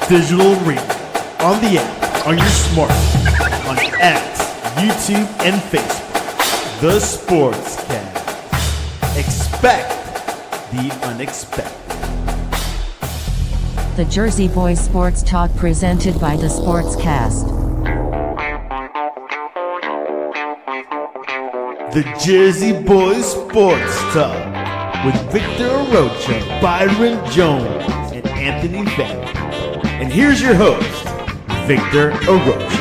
digital arena, on the app, on your smartphone, on X, YouTube, and Facebook. The Sportscast. Expect the unexpected. The Jersey Boys Sports Talk presented by The Sportscast. The Jersey Boys Sports Talk with Victor Arocho, Byron Jones, and Anthony Van. And here's your host, Victor Arocho.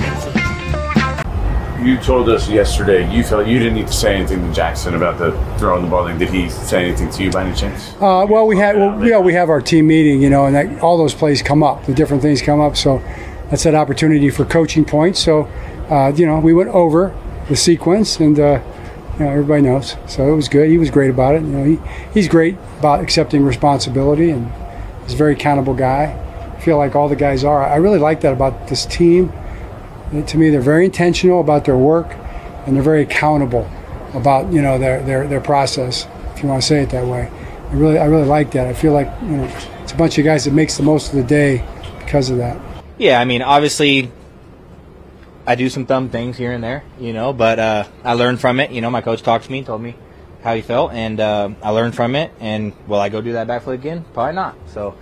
You told us yesterday you felt you didn't need to say anything to Jackson about the throwing the ball. Did he say anything to you by any chance? We have our team meeting, and all those plays come up. The different things come up, so that's that opportunity for coaching points. So, we went over the sequence, and everybody knows. So it was good. He was great about it. He's great about accepting responsibility, and he's a very accountable guy. I feel like all the guys are. I really like that about this team. To me, they're very intentional about their work, and they're very accountable about their process, if you want to say it that way. I really like that. I feel like it's a bunch of guys that makes the most of the day because of that. Yeah, I mean, obviously, I do some dumb things here and there, but I learned from it. My coach talked to me, told me how he felt, and I learned from it. And will I go do that backflip again? Probably not. So,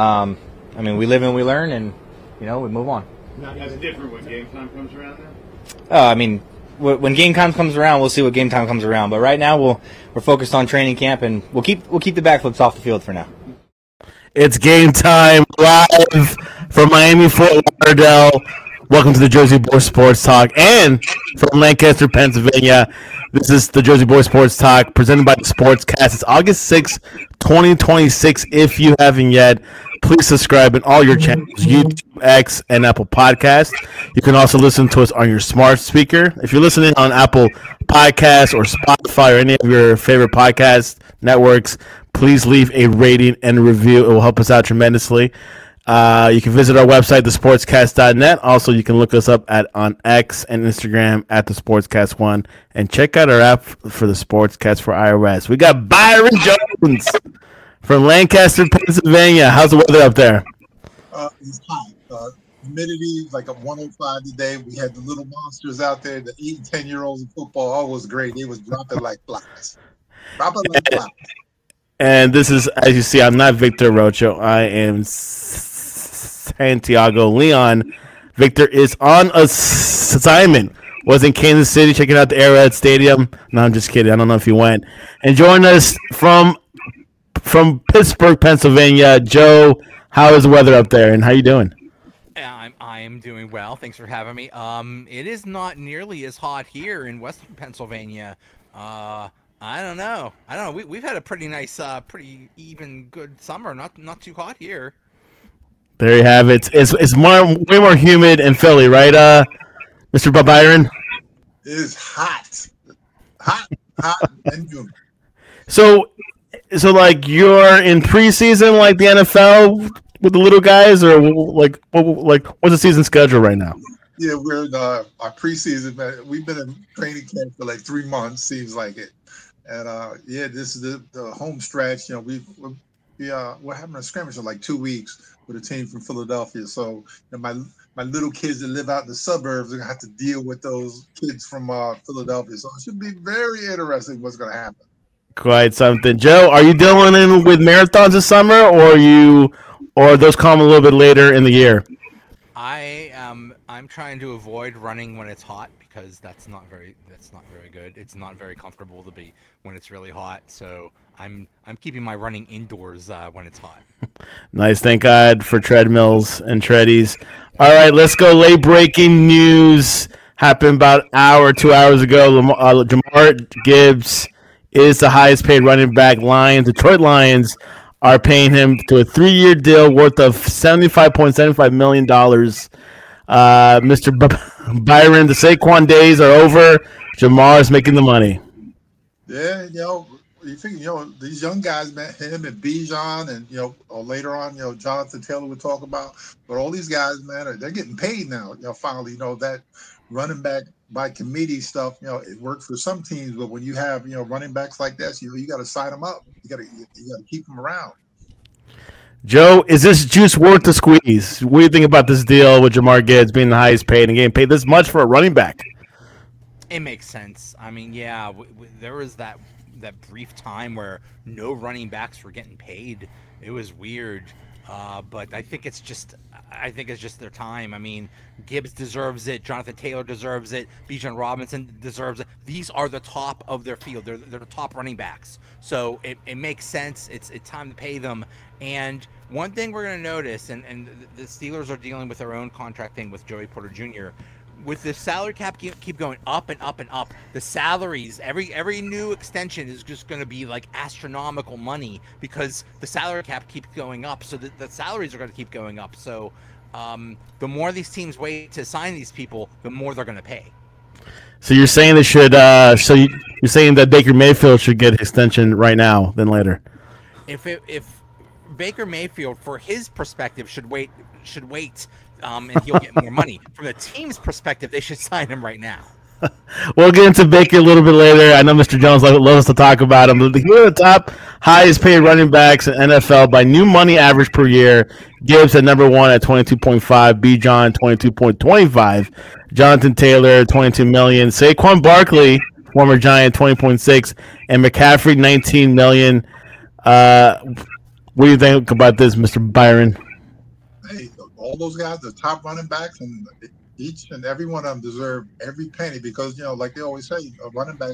we live and we learn, and we move on. Now, is it different when game time comes around now? When game time comes around, we'll see what game time comes around. But right now, we're focused on training camp, and we'll keep the backflips off the field for now. It's game time live from Miami, Fort Lauderdale. Welcome to the Jersey Boys Sports Talk, and from Lancaster, Pennsylvania. This is the Jersey Boys Sports Talk presented by the Sportscast. It's August 6th, 2026. If you haven't yet, please subscribe in all your channels, YouTube, X, and Apple Podcasts. You can also listen to us on your smart speaker. If you're listening on Apple Podcasts or Spotify or any of your favorite podcast networks, please leave a rating and a review. It will help us out tremendously. You can visit our website, thesportscast.net. Also, you can look us up on X and Instagram at the Sportscast1, and check out our app for the Sportscast for iOS. We got Byron Jones from Lancaster, Pennsylvania. How's the weather up there? It's hot. Humidity is like a 105 today. We had the little monsters out there, the 8 and 10-year-olds in football. All was great. They was dropping like flies. And this is, as you see, I'm not Victor Rocho. I am Santiago Leon. Victor is on assignment. Was in Kansas City checking out the Arrowhead Stadium. No, I'm just kidding. I don't know if he went. And join us from Pittsburgh, Pennsylvania. Joe, how is the weather up there, and how you doing? I am doing well. Thanks for having me. It is not nearly as hot here in Western Pennsylvania. I don't know. We've had a pretty nice, pretty even good summer. Not too hot here. There you have it. It's way more humid in Philly, right, Mr. Byron? It is hot, and humid. So like you're in preseason, like the NFL with the little guys, or like what's the season schedule right now? Yeah, we're in our preseason. Man. We've been in training camp for like 3 months, seems like it. And this is the home stretch. We're having a scrimmage for like 2 weeks with a team from Philadelphia. So my little kids that live out in the suburbs are gonna have to deal with those kids from Philadelphia. So it should be very interesting what's gonna happen. Quite something. Joe, are you dealing in with marathons this summer, or those come a little bit later in the year? I'm trying to avoid running when it's hot because that's not very good. It's not very comfortable to be when it's really hot. So I'm keeping my running indoors when it's hot. Nice. Thank God for treadmills and treadies. All right, let's go. Late breaking news happened about 2 hours ago. Jahmyr Gibbs is the highest paid running back. Detroit Lions are paying him to a 3-year deal worth of $75.75 million. Mr. Byron, the Saquon days are over. Jahmyr is making the money. Yeah, you think these young guys, man, him and Bijan, and or later on, Jonathan Taylor would talk about, but all these guys, man, they're getting paid now. Finally, that running back by committee stuff, it worked for some teams, but when you have running backs like that, you got to sign them up. You got to keep them around. Joe, is this juice worth the squeeze? What do you think about this deal with Jamar Gibbs being the highest paid and getting paid this much for a running back? It makes sense. I mean, yeah, there was that brief time where no running backs were getting paid. It was weird, but I think it's just their time. I mean, Gibbs deserves it. Jonathan Taylor deserves it. Bijan Robinson deserves it. These are the top of their field. They're the top running backs. So it makes sense. It's time to pay them. And one thing we're going to notice, and the Steelers are dealing with their own contract thing with Joey Porter Jr. With the salary cap keep going up and up and up, the salaries, every new extension is just going to be like astronomical money because the salary cap keeps going up. So the salaries are going to keep going up. So the more these teams wait to sign these people, the more they're going to pay. So you're saying they should. You're saying that Baker Mayfield should get an extension right now than later. If Baker Mayfield, for his perspective, should wait. And he'll get more money. From the team's perspective, they should sign him right now. We'll get into Baker a little bit later. I know Mr. Jones loves to talk about him. But here are the top highest paid running backs in NFL by new money average per year. Gibbs at number 1 at 22.5. Bijan 22.25. Jonathan Taylor $22 million. Saquon Barkley, former Giant, 20.6, and McCaffrey $19 million. What do you think about this, Mr. Byron? Hey, all those guys, the top running backs, and each and every one of them deserve every penny because, like they always say, a running back,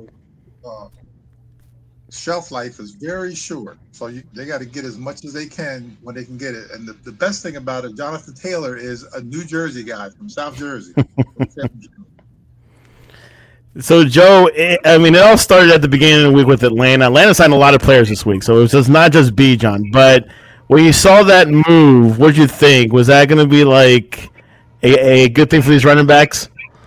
shelf life is very short. So they got to get as much as they can when they can get it. And the best thing about it, Jonathan Taylor is a New Jersey guy from South Jersey. So, Joe, it all started at the beginning of the week with Atlanta. Atlanta signed a lot of players this week, so it's not just Bijan. But when you saw that move, what did you think? Was that going to be like a good thing for these running backs?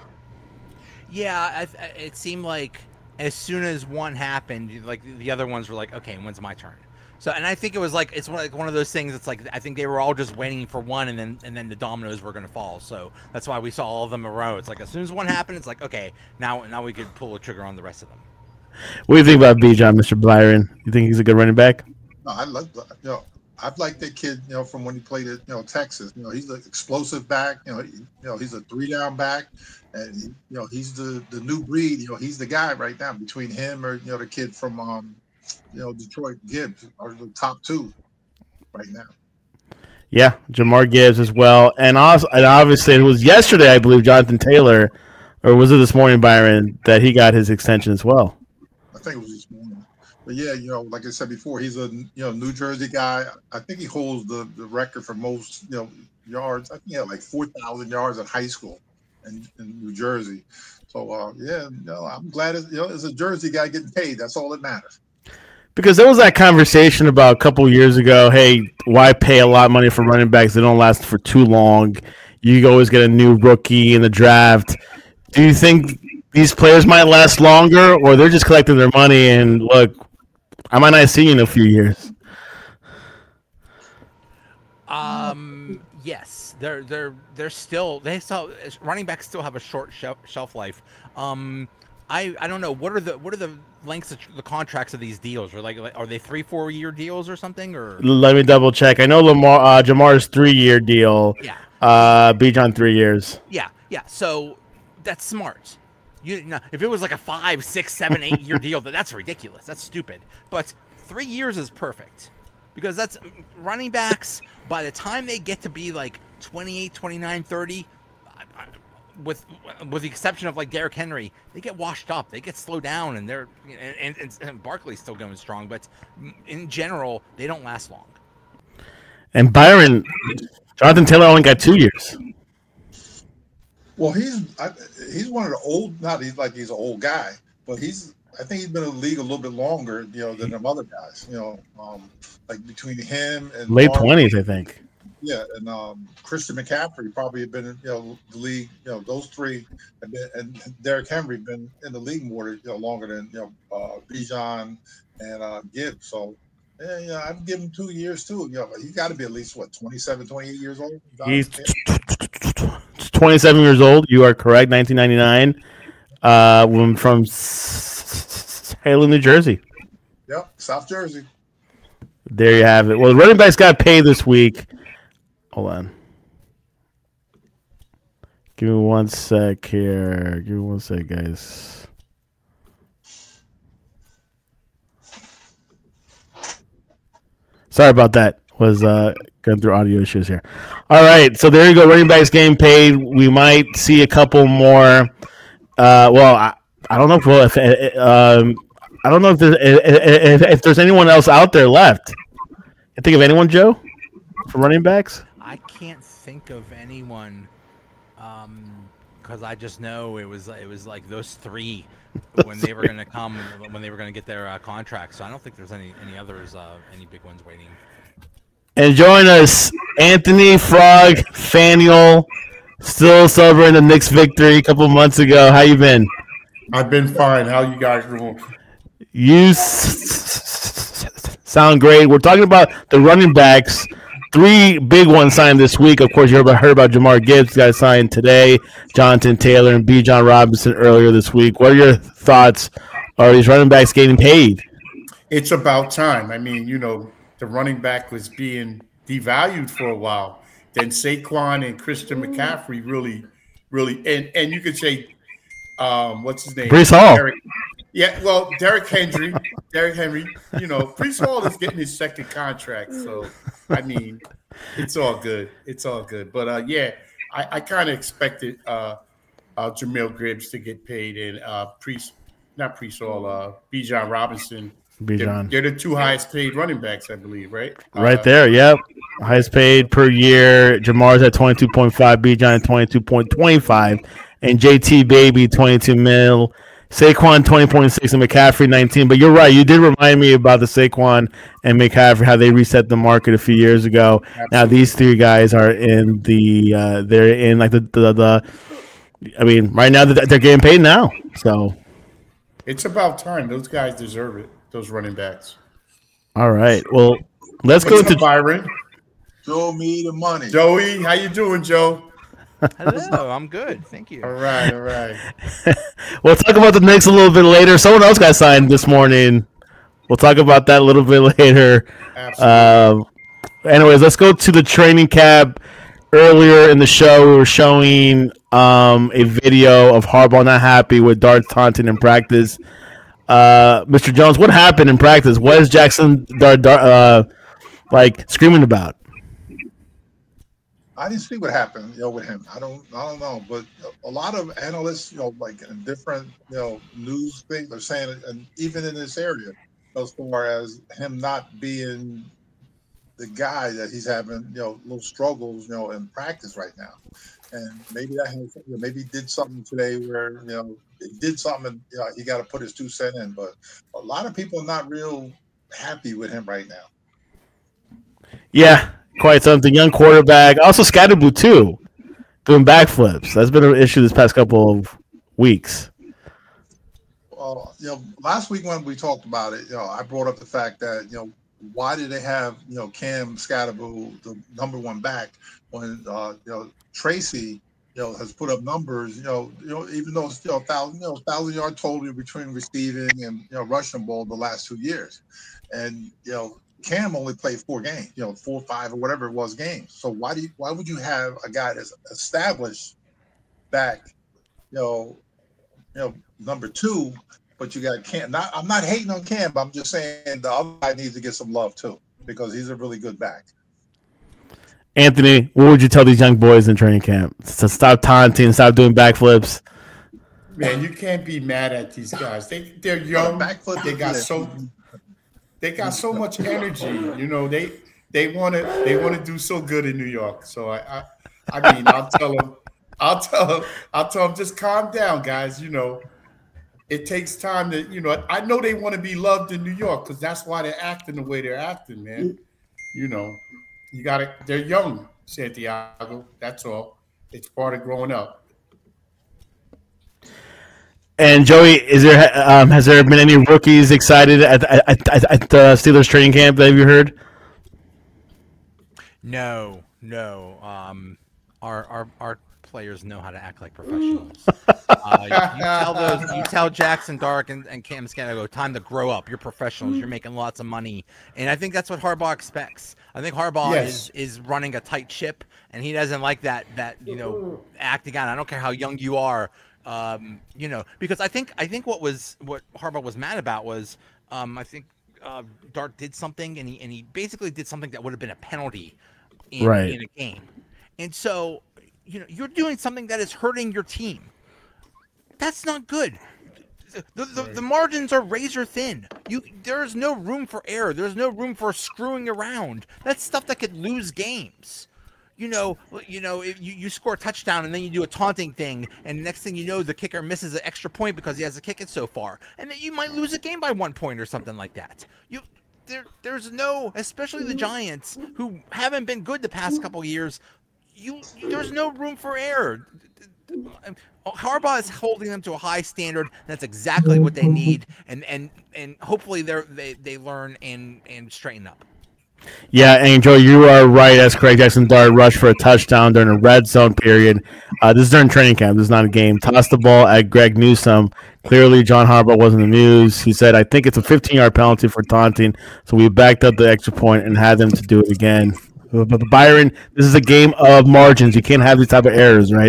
Yeah, it seemed like as soon as one happened, like the other ones were like, okay, when's my turn? So, and I think it was like it's one of those things. It's like I think they were all just waiting for one, and then the dominoes were going to fall. So that's why we saw all of them in a row. It's like as soon as one happened, it's like okay, now we could pull the trigger on the rest of them. What do you think about Bijan, Mr. Byron? You think he's a good running back? No, I've liked that kid, from when he played at, Texas. He's an explosive back. He's a 3-down back, and he's the new breed. He's the guy right now between him or the kid from Detroit, Gibbs, are the top two right now. Yeah, Jamar Gibbs as well, and obviously it was yesterday, I believe, Jonathan Taylor, or was it this morning, Byron, that he got his extension as well? I think it was this morning. But yeah, like I said before, he's a New Jersey guy. I think he holds the record for most yards. I think he had like 4,000 yards in high school in New Jersey. So I'm glad it's a Jersey guy getting paid. That's all that matters. Because there was that conversation about a couple years ago, hey, why pay a lot of money for running backs? They don't last for too long. You always get a new rookie in the draft. Do you think these players might last longer, or they're just collecting their money and, look, I might not see you in a few years? Yes, they're still running backs still have a short shelf life. I don't know what are the lengths of the contracts of these deals, or like are they 3-4 year deals or something? Or let me double check. I know Jamar's 3-year deal. Yeah. Bijan 3 years. Yeah. So that's smart. If it was like a 5, 6, 7, 8 year deal, that's ridiculous. That's stupid. But 3 years is perfect because that's running backs. By the time they get to be like 28, 29, 30. With the exception of like Derrick Henry, they get washed up, they get slowed down, and they're and Barkley's still going strong, but in general, they don't last long. And Byron, Jonathan Taylor only got 2 years. Well, he's one of the old. Not he's an old guy, but I think he's been in the league a little bit longer, than them other guys. Like between him and late 20s, I think. Yeah, and Christian McCaffrey probably had been in the league. Those three, and Derrick Henry been in the league more longer than Bijan and Gibbs. So yeah, I'd give him 2 years too. He's got to be at least 27, 28 years old. He's 27 years old. You are correct. 1999. From Salem, New Jersey. Yep, South Jersey. There you have it. Well, the running backs got paid this week. Hold on. Give me 1 sec here. Give me 1 sec, guys. Sorry about that. Was going through audio issues here. All right, so there you go. Running backs getting paid. We might see a couple more. I don't know if I don't know if there's anyone else out there left. You think of anyone, Joe, for running backs? I can't think of anyone, because I just know it was like those three when they were going to come, when they were going to get their contracts. So I don't think there's any others, any big ones waiting. And join us, Anthony Frog Faniel, still celebrating the Knicks victory a couple months ago. How you been? I've been fine. How you guys doing? You sound great. We're talking about the running backs. 3 big ones signed this week. Of course, you heard about Jahmyr Gibbs, got signed today. Jonathan Taylor and Bijan Robinson earlier this week. What are your thoughts? Are these running backs getting paid? It's about time. I mean, the running back was being devalued for a while. Then Saquon and Christian McCaffrey really, and you could say, what's his name? Breece Hall. Derrick Henry. Breece Hall is getting his second contract. So, I mean, it's all good. But, I kind of expected Jahmyr Gibbs to get paid and Bijan Robinson. They're the 2 highest paid running backs, I believe, right? Right there, yep. Highest paid per year. Jamar's at 22.5, Bijan at 22.25, and JT Baby 22 mil. Saquon 20.6 and McCaffrey 19. But you're right, you did remind me about the Saquon and McCaffrey, how they reset the market a few years ago. Absolutely. Now these 3 guys are in they're in like the I mean, right now they're getting paid now. So it's about time. Those guys deserve it. Those running backs. All right. Well, let's go to Byron. Show me the money. Joey, how you doing, Joe? Hello, I'm good. Thank you. All right. We'll talk about the Knicks a little bit later. Someone else got signed this morning. We'll talk about that a little bit later. Absolutely. Anyways, let's go to the training camp. Earlier in the show, we were showing a video of Harbaugh not happy with Dart taunting in practice. Mr. Jones, what happened in practice? What is Jackson screaming about? I didn't see what happened, with him. I don't know, but a lot of analysts, like in different, news things are saying it, and even in this area, as far as him not being the guy that he's having, little struggles, in practice right now, and maybe maybe he did something today where, he did something, and he got to put his 2 cents in. But a lot of people are not real happy with him right now. Yeah. Quite something. Young quarterback. Also Scatterboo, too. Doing backflips. That's been an issue this past couple of weeks. Last week when we talked about it, I brought up the fact that, why did they have, Cam Scatterboo, the number 1 back, when, Tracy, has put up numbers, even though it's, 1,000-yard total between receiving and, rushing ball the last 2 years. And, Cam only played 4 games, 4 or 5 or whatever it was games. So why would you have a guy that's established back, number 2, but you got Cam? I'm not hating on Cam, but I'm just saying the other guy needs to get some love too, because he's a really good back. Anthony, what would you tell these young boys in training camp? To stop taunting, stop doing backflips. Man, you can't be mad at these guys. They're young. They got so much energy. They want to do so good in New York. So I mean, I'll tell them just calm down, guys. It takes time to, I know they want to be loved in New York, because that's why they're acting the way they're acting, man. They're young, Santiago. That's all. It's part of growing up. And Joey, has there been any rookies excited at the Steelers training camp that you heard? No. our players know how to act like professionals. You tell Jackson Dart and Cam Scanago, time to grow up. You're professionals. You're making lots of money, and I think that's what Harbaugh expects. I think Harbaugh Yes. is running a tight ship, and he doesn't like that acting out. I don't care how young you are, because I think what Harbaugh was mad about was I think Dart did something, and he basically did something that would have been a penalty in a game, and so you're doing something that is hurting your team. That's not good. The margins are razor thin. There's no room for error. There's no room for screwing around. That's stuff that could lose games. If you score a touchdown and then you do a taunting thing, and the next thing you know, the kicker misses an extra point because he has to kick it so far, and then you might lose a game by 1 point or something like that. There's no, especially the Giants, who haven't been good the past couple of years. There's no room for error. Harbaugh is holding them to a high standard. That's exactly what they need, and hopefully they learn and straighten up. Yeah, and Joe, you are right. As Craig Jackson Dart rushed for a touchdown during a red zone period. This is during training camp. This is not a game. Tossed the ball at Greg Newsome. Clearly, John Harbaugh was in the news. He said, "I think it's a 15-yard penalty for taunting." So we backed up the extra point and had them to do it again. But Byron, this is a game of margins. You can't have these type of errors, right?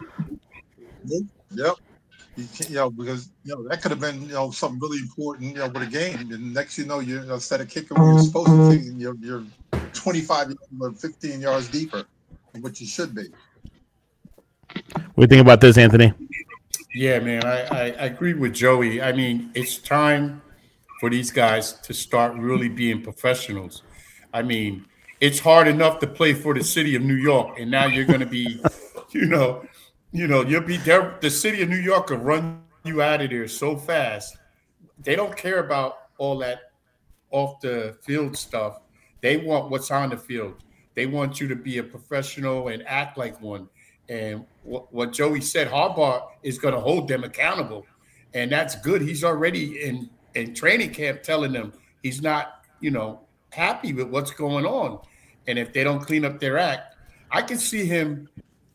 Yep. You can't, because that could have been something really important with a game. And next you instead of kicking where you're supposed to kick, you're 25 or 15 yards deeper than what you should be. What do you think about this, Anthony? Yeah, man, I agree with Joey. I mean, it's time for these guys to start really being professionals. I mean, it's hard enough to play for the city of New York, and now you're going to be, you'll be there. The city of New York will run you out of there so fast. They don't care about all that off the field stuff. They want what's on the field. They want you to be a professional and act like one. And what Joey said, Harbaugh is going to hold them accountable, and that's good. He's already in training camp telling them he's not, happy with what's going on. And if they don't clean up their act, I can see him,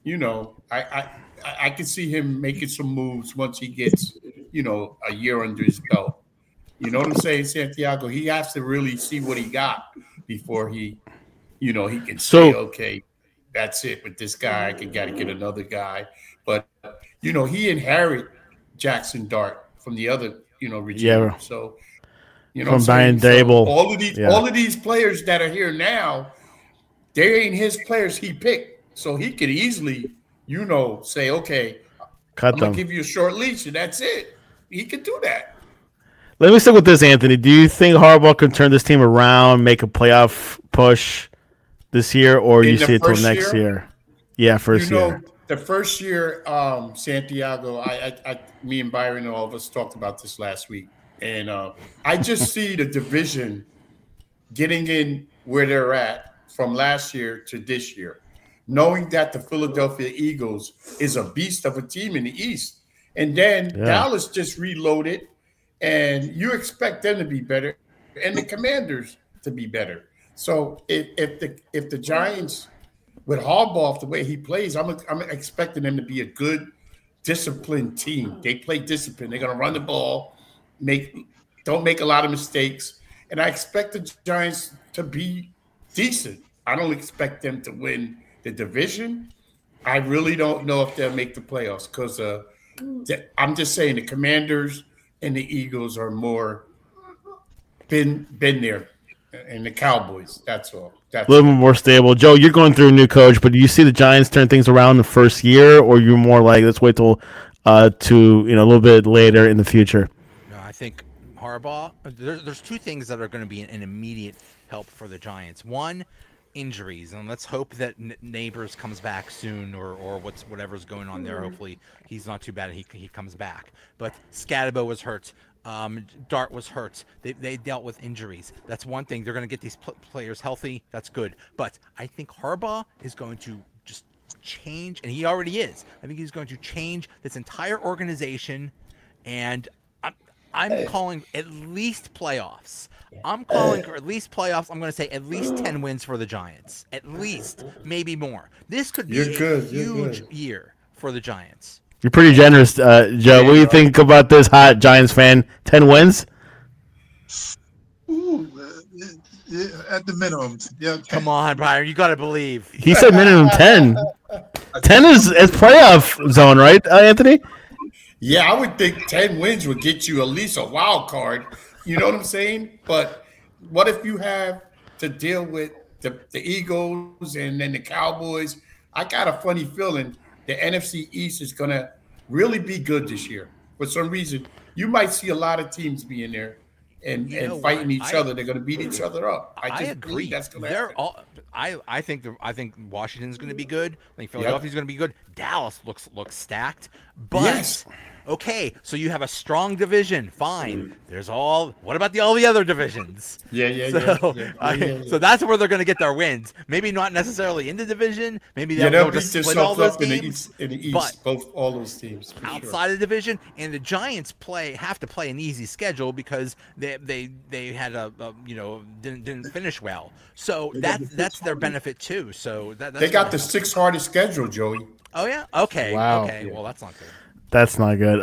I can see him making some moves once he gets, a year under his belt. You know what I'm saying, Santiago? He has to really see what he got before he can say, okay, that's it with this guy. I got to get another guy. But, he inherited Jackson Dart from the other, regime. Yeah. So, from Brian Dable. So all of these players that are here now, they ain't his players he picked. So he could easily, say, okay, I'm going to give you a short leash and that's it. He could do that. Let me stick with this, Anthony. Do you think Harbaugh can turn this team around, make a playoff push this year, or you see it till next year? Yeah, first year. The first year, Santiago, me and Byron and all of us talked about this last week. And I just see the division getting in where they're at from last year to this year, knowing that the Philadelphia Eagles is a beast of a team in the East. And then Dallas just reloaded, and you expect them to be better and the Commanders to be better. So if the Giants, with Harbaugh, the way he plays, I'm expecting them to be a good, disciplined team. They play discipline. They're going to run the ball, don't make a lot of mistakes. And I expect the Giants to be decent. I don't expect them to win the division. I really don't know if they'll make the playoffs because I'm just saying the Commanders and the Eagles are more been there, and the Cowboys. That's all. A little more stable. Joe, you're going through a new coach, but do you see the Giants turn things around the first year, or you're more like let's wait till a little bit later in the future? No, I think Harbaugh. There's two things that are going to be an immediate help for the Giants. One, injuries, and let's hope that Neighbors comes back soon, or whatever's going on there. Hopefully, he's not too bad. He comes back. But Scadabo was hurt. Dart was hurt. They dealt with injuries. That's one thing. They're going to get these players healthy. That's good. But I think Harbaugh is going to just change, and he already is. I think he's going to change this entire organization, and I'm calling at least playoffs. I'm calling for at least playoffs. I'm going to say at least 10 wins for the Giants. At least, maybe more. This could be a huge year for the Giants. You're pretty generous, Joe. What do you think about this hot Giants fan? 10 wins? Ooh, at the minimum. Yeah, come on, Byron. You got to believe. He said minimum 10. 10 is playoff zone, right, Anthony? Yeah, I would think 10 wins would get you at least a wild card. You know what I'm saying? But what if you have to deal with the Eagles and then the Cowboys? I got a funny feeling the NFC East is going to really be good this year. For some reason, you might see a lot of teams be in there and fighting each other. They're going to beat each other up. I agree. That's going to happen. I think Washington's going to be good. I think Philadelphia's going to be good. Dallas looks stacked. But yes. Okay, so you have a strong division. Fine. What about all the other divisions? So that's where they're going to get their wins. Maybe not necessarily in the division. Maybe they'll just split all those games. In the East, both all those teams. Outside of the division, and the Giants have to play an easy schedule because they had didn't finish well. So that's their benefit too. So they got the sixth hardest schedule, Joey. Oh yeah. Okay. Wow. Okay. Well, that's not good. That's not good.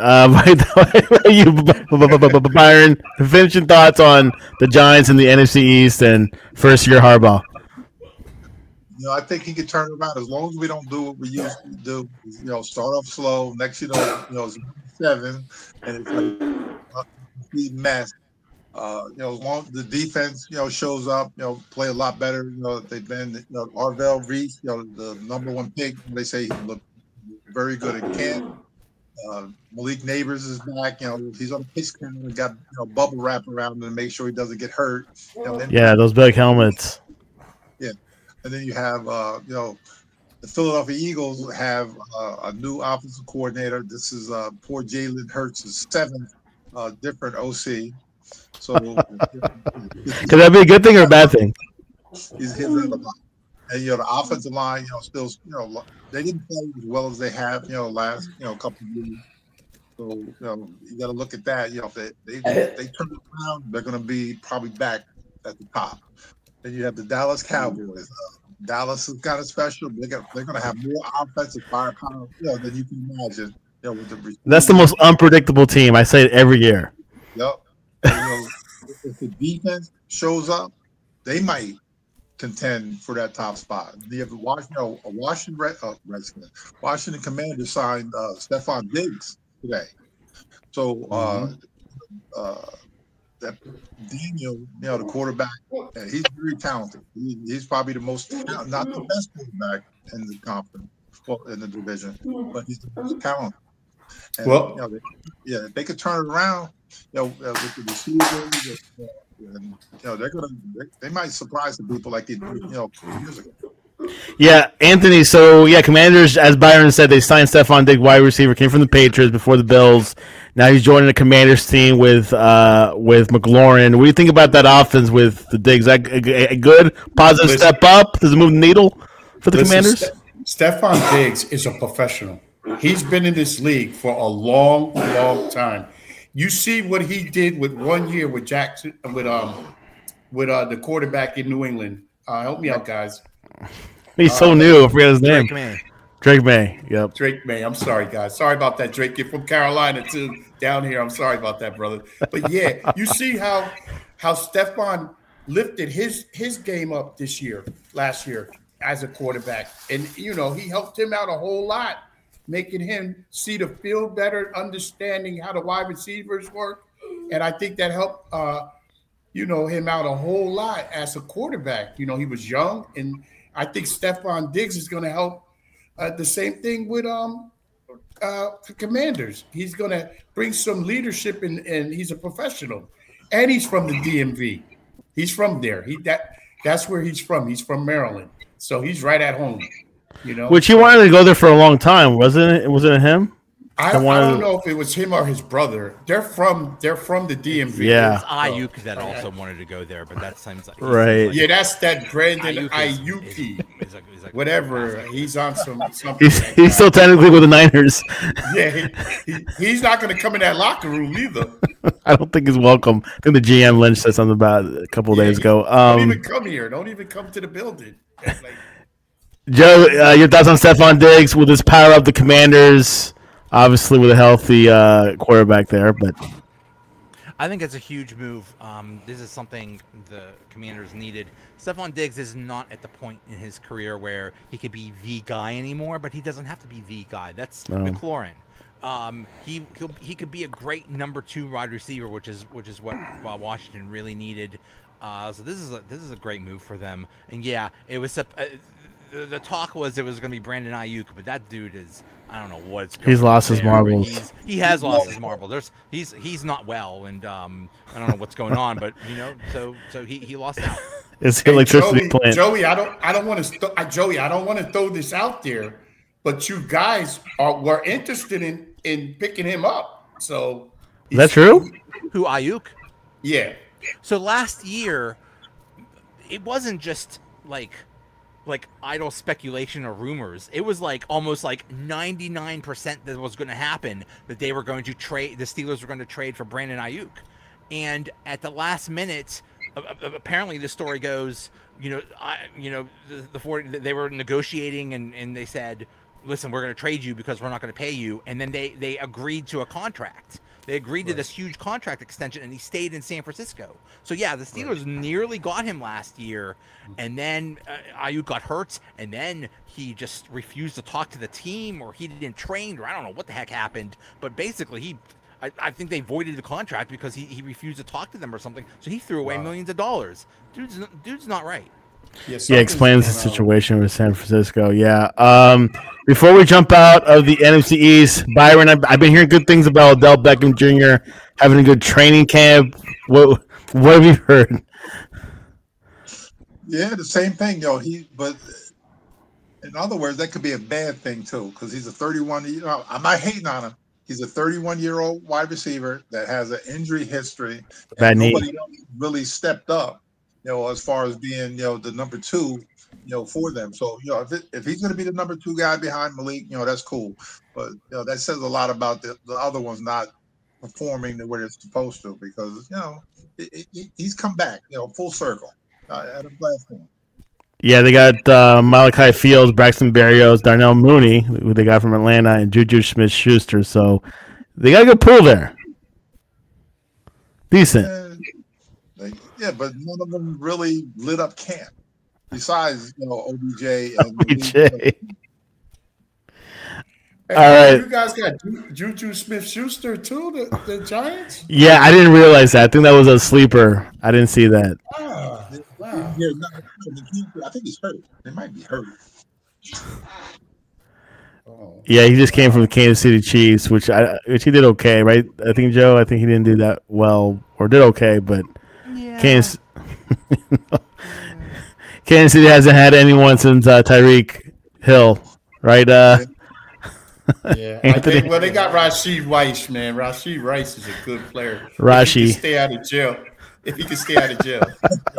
Byron, finishing thoughts on the Giants in the NFC East and first year Harbaugh. I think he could turn it around as long as we don't do what we used to do. Start off slow. Next, it's 7, and it's like a complete mess. As long as the defense, shows up, play a lot better. They've been, Arvell Reese, the number 1 pick. They say he looked very good at camp. Malik Neighbors is back. He's on the pitch count. We got bubble wrap around him to make sure he doesn't get hurt. Those big helmets. Yeah, and then you have the Philadelphia Eagles have a new offensive coordinator. This is poor Jalen Hurts' 7th different OC. So could that be a good thing or a bad thing? He's hitting the line. And the offensive line, still, they didn't play as well as they have, last, couple of years. So, you got to look at that. If they turn it around, they're going to be probably back at the top. Then you have the Dallas Cowboys. Dallas is kind of special. They're going to have more offensive firepower, than you can imagine. That's the most unpredictable team. I say it every year. Yep. If the defense shows up, they might contend for that top spot. You have Washington Commanders signed Stephon Diggs today. So that Daniel, the quarterback, he's very talented. He's probably the most not the best quarterback in the conference, in the division, but he's the most talented. And, if they could turn it around, with the receivers. They might surprise the people like they did, 2 years ago. Yeah, Anthony. So Commanders, as Byron said, they signed Stephon Diggs, wide receiver, came from the Patriots before the Bills. Now he's joining the Commanders team with McLaurin. What do you think about that offense with the Diggs? That a good positive step up? Does it move the needle for the Commanders? Stephon Diggs is a professional. He's been in this league for a long, long time. You see what he did with 1 year with Jackson, with the quarterback in New England. Help me out, guys. He's so new. I forget his name. Drake May. Yep. Drake May. I'm sorry, guys. Sorry about that, Drake. You're from Carolina too, down here. I'm sorry about that, brother. But yeah, you see how Stephon lifted his game up last year as a quarterback, and he helped him out a whole lot, making him see the field better, understanding how the wide receivers work. And I think that helped, him out a whole lot as a quarterback. He was young, and I think Stephon Diggs is going to help the same thing with Commanders. He's going to bring some leadership, and he's a professional. And he's from the DMV. He's from there. That's where he's from. He's from Maryland. So he's right at home. Which he wanted to go there for a long time, wasn't it? Wasn't it him? I don't know if it was him or his brother. They're from the DMV. Yeah. It's Ayuk that also wanted to go there, but that seems like Right. Yeah, that's that Brandon Ayuki. Whatever. He's on something. He's still technically with the Niners. Yeah, he's not going to come in that locker room either. I don't think he's welcome. I think the GM Lynch said something about it a couple of days ago. Don't even come here. Don't even come to the building. Joe, your thoughts on Stephon Diggs? Will this power up the Commanders? Obviously, with a healthy quarterback there, but I think it's a huge move. This is something the Commanders needed. Stephon Diggs is not at the point in his career where he could be the guy anymore, but he doesn't have to be the guy. That's McLaurin. He could be a great number 2 wide receiver, which is what Washington really needed. So this is a great move for them. And yeah, it was the talk was it was going to be Brandon Ayuk, but that dude is, I don't know what's going on. He's lost his marbles. He has lost his marble. He's not well, and I don't know what's going on, but so he lost out. It's the electricity plant. Joey, I don't want to throw this out there, but you guys were interested in picking him up. So is that true? Who, Ayuk? Yeah. So last year, it wasn't just like idle speculation or rumors. It was like almost like 99% that was going to happen, that they were going to trade. The Steelers were going to trade for Brandon Ayuk, and at the last minute, apparently the story goes, the 40, they were negotiating and they said, listen, we're going to trade you because we're not going to pay you, and then they agreed to a contract. They agreed to this huge contract extension, and he stayed in San Francisco. So, yeah, the Steelers nearly got him last year, and then Ayuk got hurt, and then he just refused to talk to the team, or he didn't train, or I don't know what the heck happened. But basically, I think they voided the contract because he refused to talk to them or something, so he threw away millions of dollars. Dude's not right. Yeah, explains the situation with San Francisco. Yeah. Before we jump out of the NFC East, Byron, I've been hearing good things about Odell Beckham Jr. having a good training camp. What have you heard? Yeah, the same thing, but in other words, that could be a bad thing too, because he's a 31. I'm not hating on him. He's a 31-year-old wide receiver that has an injury history. And nobody else really stepped up, as far as being, the number 2, for them. So, if he's going to be the number 2 guy behind Malik, that's cool. But, that says a lot about the other ones not performing the way they're supposed to, because, he's come back, full circle. At a platform. Yeah, they got Malachi Fields, Braxton Berrios, Darnell Mooney, who they got from Atlanta, and Juju Smith-Schuster. So they got a good pool there. Decent. Yeah, but none of them really lit up camp. Besides, OBJ and OBJ. All right. You guys got Juju Smith-Schuster too, the Giants? Yeah, I didn't realize that. I think that was a sleeper. I didn't see that. Wow. Yeah, I think he's hurt. They might be hurt. Yeah, he just came from the Kansas City Chiefs, which he did okay, right? I think, Joe, he didn't do that well, or did okay, but Kansas City hasn't had anyone since Tyreek Hill, right? Yeah, they got Rashee Rice, man. Rashee Rice is a good player. Rashee, if he can stay out of jail.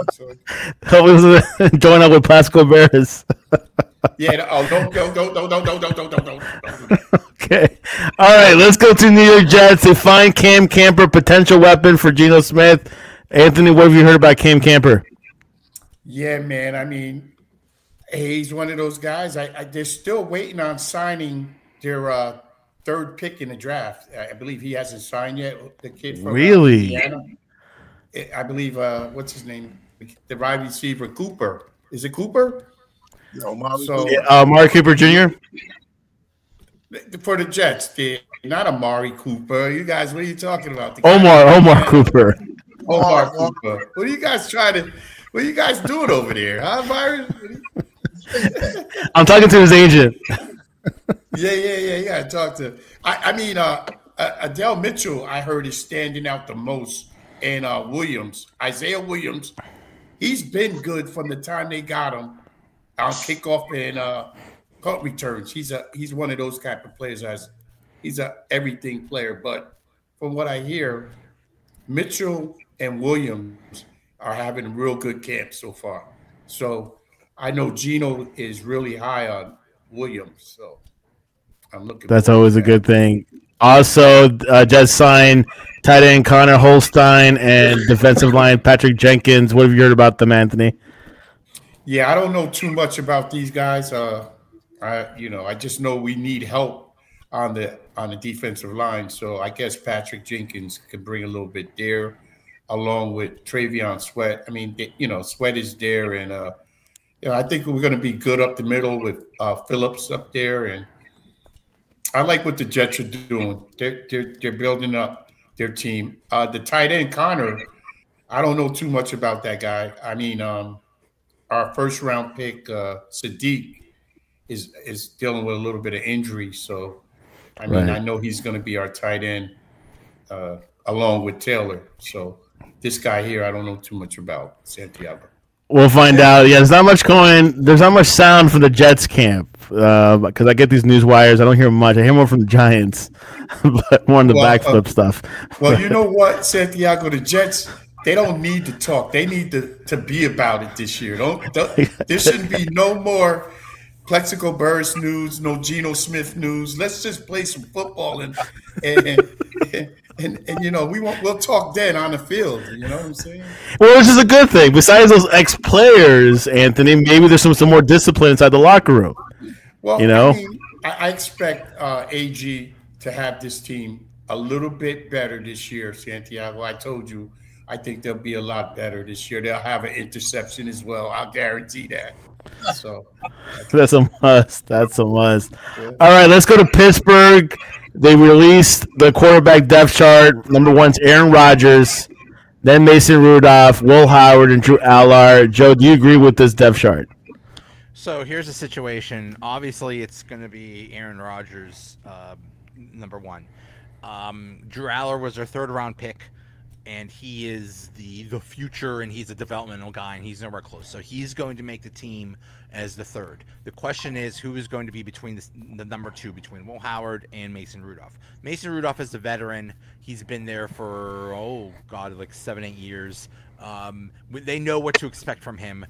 Join up with Pascal Bears. Yeah. Don't. Okay. All right. Let's go to New York Jets. They find Cam Camper, potential weapon for Geno Smith. Anthony, what have you heard about Cam Camper? Yeah, man. I mean, he's one of those guys. They're still waiting on signing their third pick in the draft. I believe he hasn't signed yet. The kid from Indiana. I believe what's his name? The wide receiver Cooper. Is it Cooper? Amari Cooper Jr. For the Jets, not Amari Cooper. You guys, what are you talking about? Omar Cooper. Omar Cooper. What are you guys what are you guys doing over there, huh, Byron? I'm talking to his agent. Yeah. You gotta talk to. I mean, Adele Mitchell, I heard, is standing out the most. And Isaiah Williams, he's been good from the time they got him on kickoff and punt returns. He's one of those type of players he's a everything player. But from what I hear, Mitchell and Williams are having real good camps so far. So I know Gino is really high on Williams. So I'm looking. That's forward always to a that. good thing. Also, Jets signed tight end Connor Holstein and defensive line Patrick Jenkins. What have you heard about them, Anthony? Yeah, I don't know too much about these guys. I just know we need help on the defensive line. So I guess Patrick Jenkins could bring a little bit there, along with Travion Sweat. I mean, Sweat is there, and I think we're going to be good up the middle with Phillips up there, and I like what the Jets are doing. They're building up their team. The tight end Connor, I don't know too much about that guy. I mean, our first round pick Sadiq is dealing with a little bit of injury, so I mean, I know he's going to be our tight end along with Taylor. So this guy here, I don't know too much about Santiago. We'll find out. Yeah, there's not much sound from the Jets camp because I get these news wires. I don't hear much. I hear more from the Giants, but more on the backflip stuff. Well, you know what, Santiago, the Jets, they don't need to talk. They need to be about it this year. There shouldn't be no more Plexico Burris news, no Geno Smith news. Let's just play some football and we'll talk then on the field. You know what I'm saying? Well, which is a good thing. Besides those ex-players, Anthony, maybe there's some more discipline inside the locker room. Well, I mean, I expect AG to have this team a little bit better this year, Santiago. I told you, I think they'll be a lot better this year. They'll have an interception as well. I'll guarantee that. So that's a must. All right, let's go to Pittsburgh. They released the quarterback depth chart. Number one's Aaron Rodgers, then Mason Rudolph, Will Howard, and Drew Allard. Joe, do you agree with this depth chart? So here's the situation. Obviously, it's going to be Aaron Rodgers, number one. Drew Allard was their third-round pick, and he is the future, and he's a developmental guy, and he's nowhere close. So he's going to make the team as the third. The question is, who is going to be between the number two, between Will Howard and Mason Rudolph? Mason Rudolph is the veteran. He's been there for, like 7-8 years. They know what to expect from him.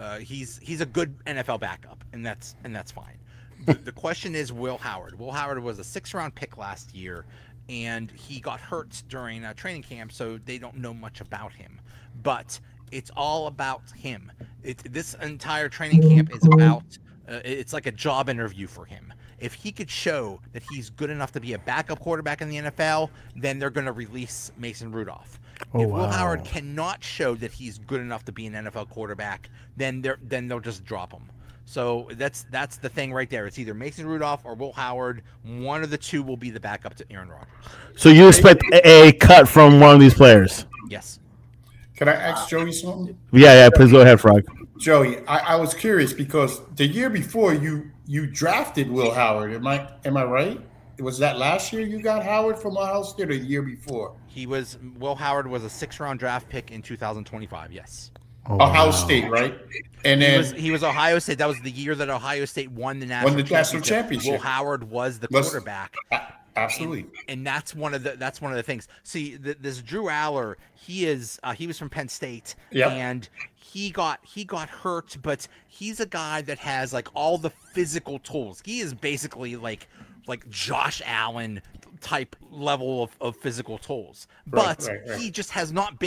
He's a good NFL backup, and that's fine. The question is Will Howard. Will Howard was a 6th-round pick last year, and he got hurt during training camp, so they don't know much about him. But it's all about him. This entire training camp is about it's like a job interview for him. If he could show that he's good enough to be a backup quarterback in the NFL, then they're going to release Mason Rudolph. If Will Howard cannot show that he's good enough to be an NFL quarterback, then they'll just drop him. So that's the thing right there. It's either Mason Rudolph or Will Howard. One of the two will be the backup to Aaron Rodgers. So you expect a cut from one of these players? Yes. Can I ask Joey something? Yeah. Please go ahead, Frog. Joey, I was curious because the year before you drafted Will Howard. Am I right? Was that last year you got Howard from Ohio State, or the year before? Will Howard was a 6th-round draft pick in 2025. Yes. Ohio State, right? And then he was Ohio State. That was the year that Ohio State won the national championship. Will Howard was the quarterback. Absolutely. And that's one of the things. See, this Drew Allard, he was from Penn State, and he got hurt, but he's a guy that has like all the physical tools. He is basically like Josh Allen type level of physical tools, but he just has not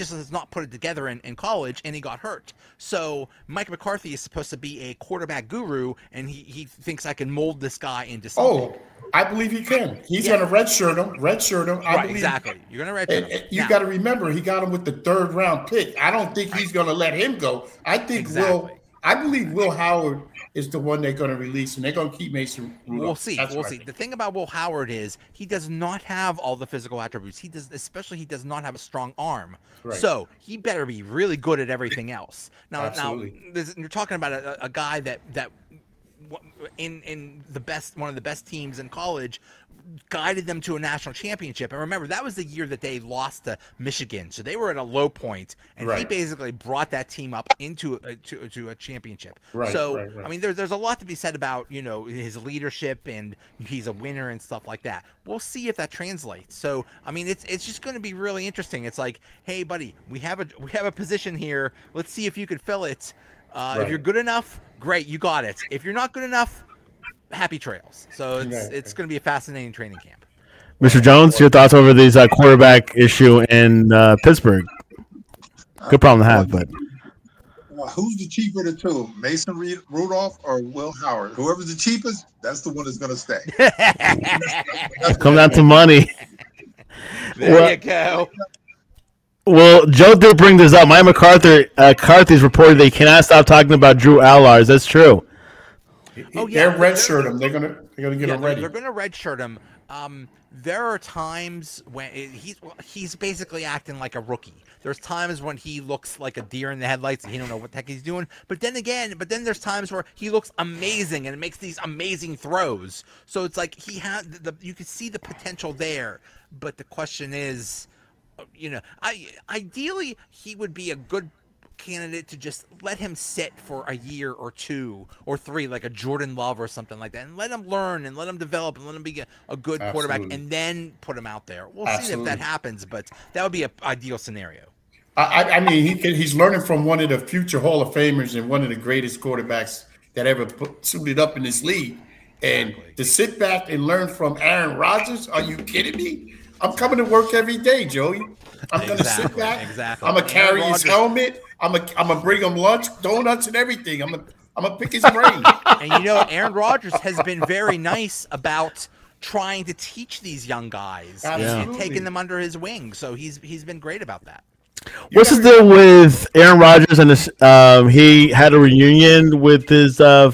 put it together in college, and he got hurt. So Mike McCarthy is supposed to be a quarterback guru, and he thinks I can mold this guy into something. I believe he can. He's going to redshirt him. I believe, exactly. You're going to redshirt him. You got to remember, he got him with the 3rd-round pick. I don't think he's going to let him go. I think I believe Will Howard is the one they're going to release, and they're going to keep Mason Rudolph. We'll see. The thing about Will Howard is he does not have all the physical attributes. He does not have a strong arm. Right. So he better be really good at everything else. Now you're talking about a guy that in one of the best teams in college guided them to a national championship. And remember, that was the year that they lost to Michigan, so they were at a low point, and he basically brought that team up into a championship. So I mean, there's a lot to be said about his leadership, and he's a winner and stuff like that. We'll see if that translates. So I mean, it's just going to be really interesting. It's like, hey, buddy, we have a position here. Let's see if you could fill it. If you're good enough, great, you got it. If you're not good enough, happy trails. So it's going to be a fascinating training camp. Mr. Jones, your thoughts over these quarterback issue in Pittsburgh? Good problem to have, but who's the cheaper of the two, Mason Rudolph or Will Howard? Whoever's the cheapest, that's the one that's going to stay. Come down to money. There you go. Well, Joe did bring this up. Mike McCarthy's reported they cannot stop talking about Drew Allard. That's true. They're redshirt him. They're gonna get him ready. They're gonna redshirt him. There are times when he's basically acting like a rookie. There's times when he looks like a deer in the headlights and he don't know what the heck he's doing. But then there's times where he looks amazing and makes these amazing throws. So it's like you can see the potential there. But the question is, ideally he would be a good candidate to just let him sit for a year or 2 or 3, like a Jordan Love or something like that, and let him learn and let him develop and let him be a good quarterback, and then put him out there. We'll see if that happens, but that would be an ideal scenario. I mean, he's learning from one of the future Hall of Famers and one of the greatest quarterbacks that ever suited up in this league. And to sit back and learn from Aaron Rodgers, are you kidding me? I'm coming to work every day, Joey. I'm going to sit back. I'm going to carry his helmet. I'm gonna bring him lunch, donuts, and everything. I'm gonna pick his brain. And Aaron Rodgers has been very nice about trying to teach these young guys and taking them under his wing. So he's been great about that. What's his deal with Aaron Rodgers and his, he had a reunion with his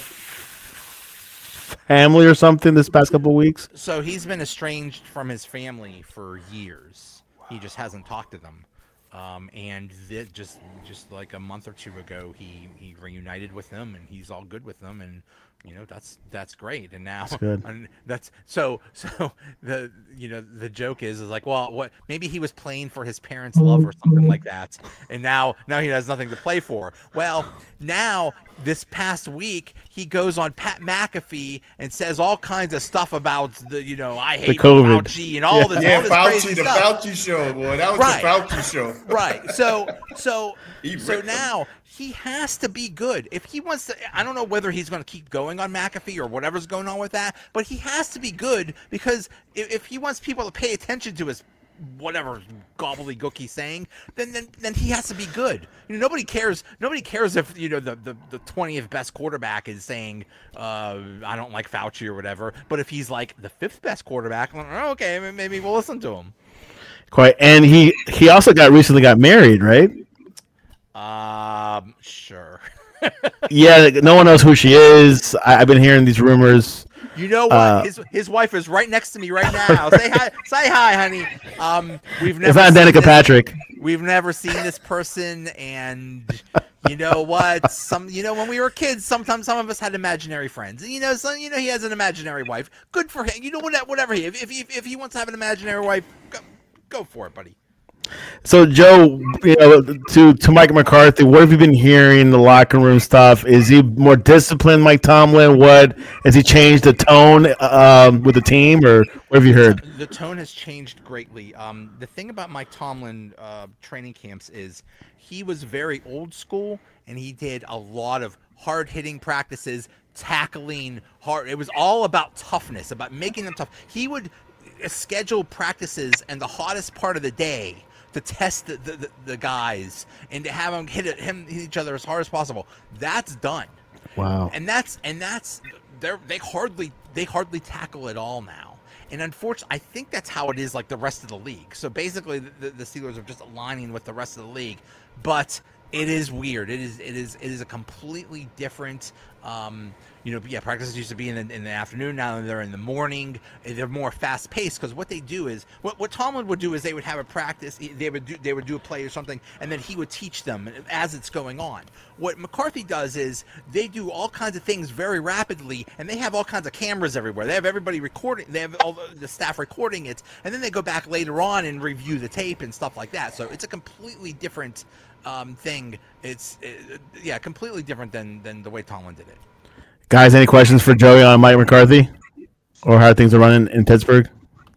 family or something this past couple of weeks? So he's been estranged from his family for years. He just hasn't talked to them. And just like a month or 2 ago, he reunited with them, and he's all good with them, and that's great. And now that's so the joke is like, well, what, maybe he was playing for his parents' love or something like that, and now he has nothing to play for. Well, now this past week he goes on Pat McAfee and says all kinds of stuff about I hate Fauci and all this. Yeah, all this Fauci, crazy the stuff. Fauci show, boy. That was the Fauci show. Right. So now he has to be good. If he wants to, I don't know whether he's going to keep going on McAfee or whatever's going on with that, but he has to be good, because if he wants people to pay attention to his whatever gobbledygook he's saying, then he has to be good. Nobody cares if the 20th best quarterback is saying I don't like Fauci or whatever, but if he's like the 5th best quarterback, okay, maybe we'll listen to him. Quite. And he also recently got married, right? Sure. Yeah, no one knows who she is. I've been hearing these rumors. You know what? His wife is right next to me right now. Say hi, honey. We've never. It's not Danica Patrick. We've never seen this person, and you know what? When we were kids, sometimes some of us had imaginary friends. And he has an imaginary wife. Good for him. Whatever if he wants to have an imaginary wife, go for it, buddy. So, Joe, to Mike McCarthy, what have you been hearing in the locker room stuff? Is he more disciplined, Mike Tomlin? Has he changed the tone with the team, or what have you heard? The tone has changed greatly. The thing about Mike Tomlin training camps is he was very old school, and he did a lot of hard-hitting practices, tackling hard. It was all about toughness, about making them tough. He would schedule practices and the hottest part of the day to test the guys and to have them hit each other as hard as possible. That's done. Wow. And that's they hardly tackle it all now. And unfortunately, I think that's how it is like the rest of the league. So basically, the Steelers are just aligning with the rest of the league. But It is weird. It is a completely different. Practices used to be in the afternoon. Now they're in the morning. They're more fast paced because what they do is what Tomlin would do is they would have a practice. They would do a play or something, and then he would teach them as it's going on. What McCarthy does is they do all kinds of things very rapidly, and they have all kinds of cameras everywhere. They have everybody recording. They have all the staff recording it, and then they go back later on and review the tape and stuff like that. So it's a completely different thing. It's completely different than the way Tomlin did it. Guys, any questions for Joey on Mike McCarthy or how things are running in Pittsburgh?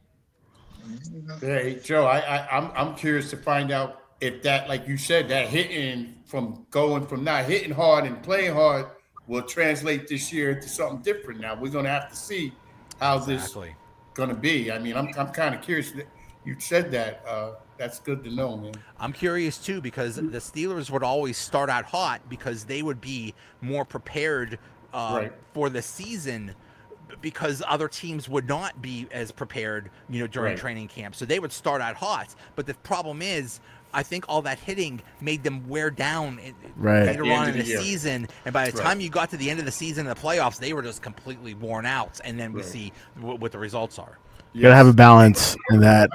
Hey, Joe, I'm curious to find out if that, like you said, that hitting from not hitting hard and playing hard will translate this year to something different. Now we're going to have to see how this going to be. I mean, I'm kind of curious. You said that. That's good to know, man. I'm curious too because the Steelers would always start out hot because they would be more prepared for the season because other teams would not be as prepared, during training camp. So they would start out hot. But the problem is, I think all that hitting made them wear down later on in the season. And by the time you got to the end of the season and the playoffs, they were just completely worn out. And then we see what the results are. You got to have a balance in that.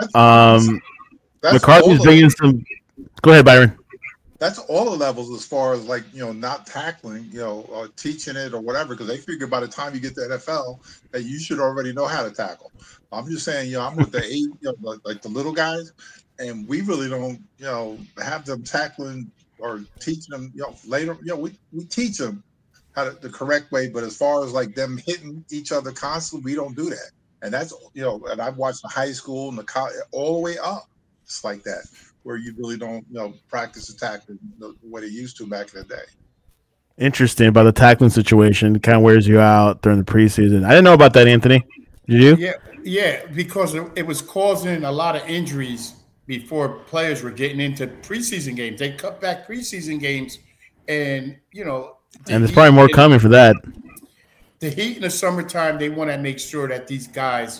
McCarthy's bringing some. Go ahead, Byron. That's all the levels as far as not tackling, or teaching it or whatever, because they figure by the time you get to NFL that you should already know how to tackle. I'm just saying, I'm with the like the little guys, and we really don't, have them tackling or teaching them, later. We teach them how the correct way, but as far as like them hitting each other constantly, we don't do that. And that's, and I've watched the high school and the college all the way up. It's like that, where you really don't, practice attacking the way they used to back in the day. Interesting about the tackling situation. It kind of wears you out during the preseason. I didn't know about that, Anthony. Did you? Yeah, because it was causing a lot of injuries before players were getting into preseason games. They cut back preseason games, and and there's probably more coming for that. The heat in the summertime, they want to make sure that these guys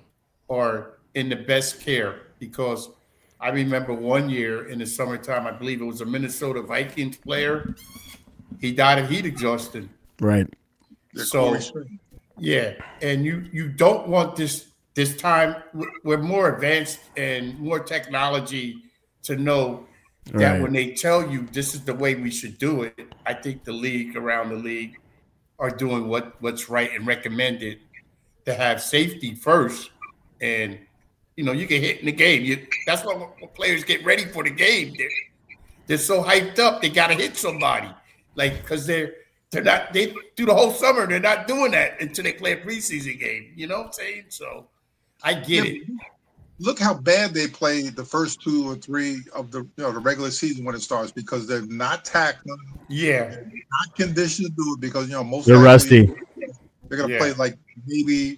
are in the best care because I remember one year in the summertime, I believe it was a Minnesota Vikings player. He died of heat exhaustion. Right. So, yeah. And you don't want this time. We're more advanced and more technology to know that when they tell you this is the way we should do it, I think around the league are doing what's right and recommended to have safety first. And you get hit in the game. That's why when players get ready for the game, they're so hyped up. They got to hit somebody, because they do the whole summer. They're not doing that until they play a preseason game. You know what I'm saying? So I get it. Look how bad they played the first 2 or 3 of the the regular season when it starts because they're not tackling. Yeah, they're not conditioned to do it because most they're rusty. They're gonna play maybe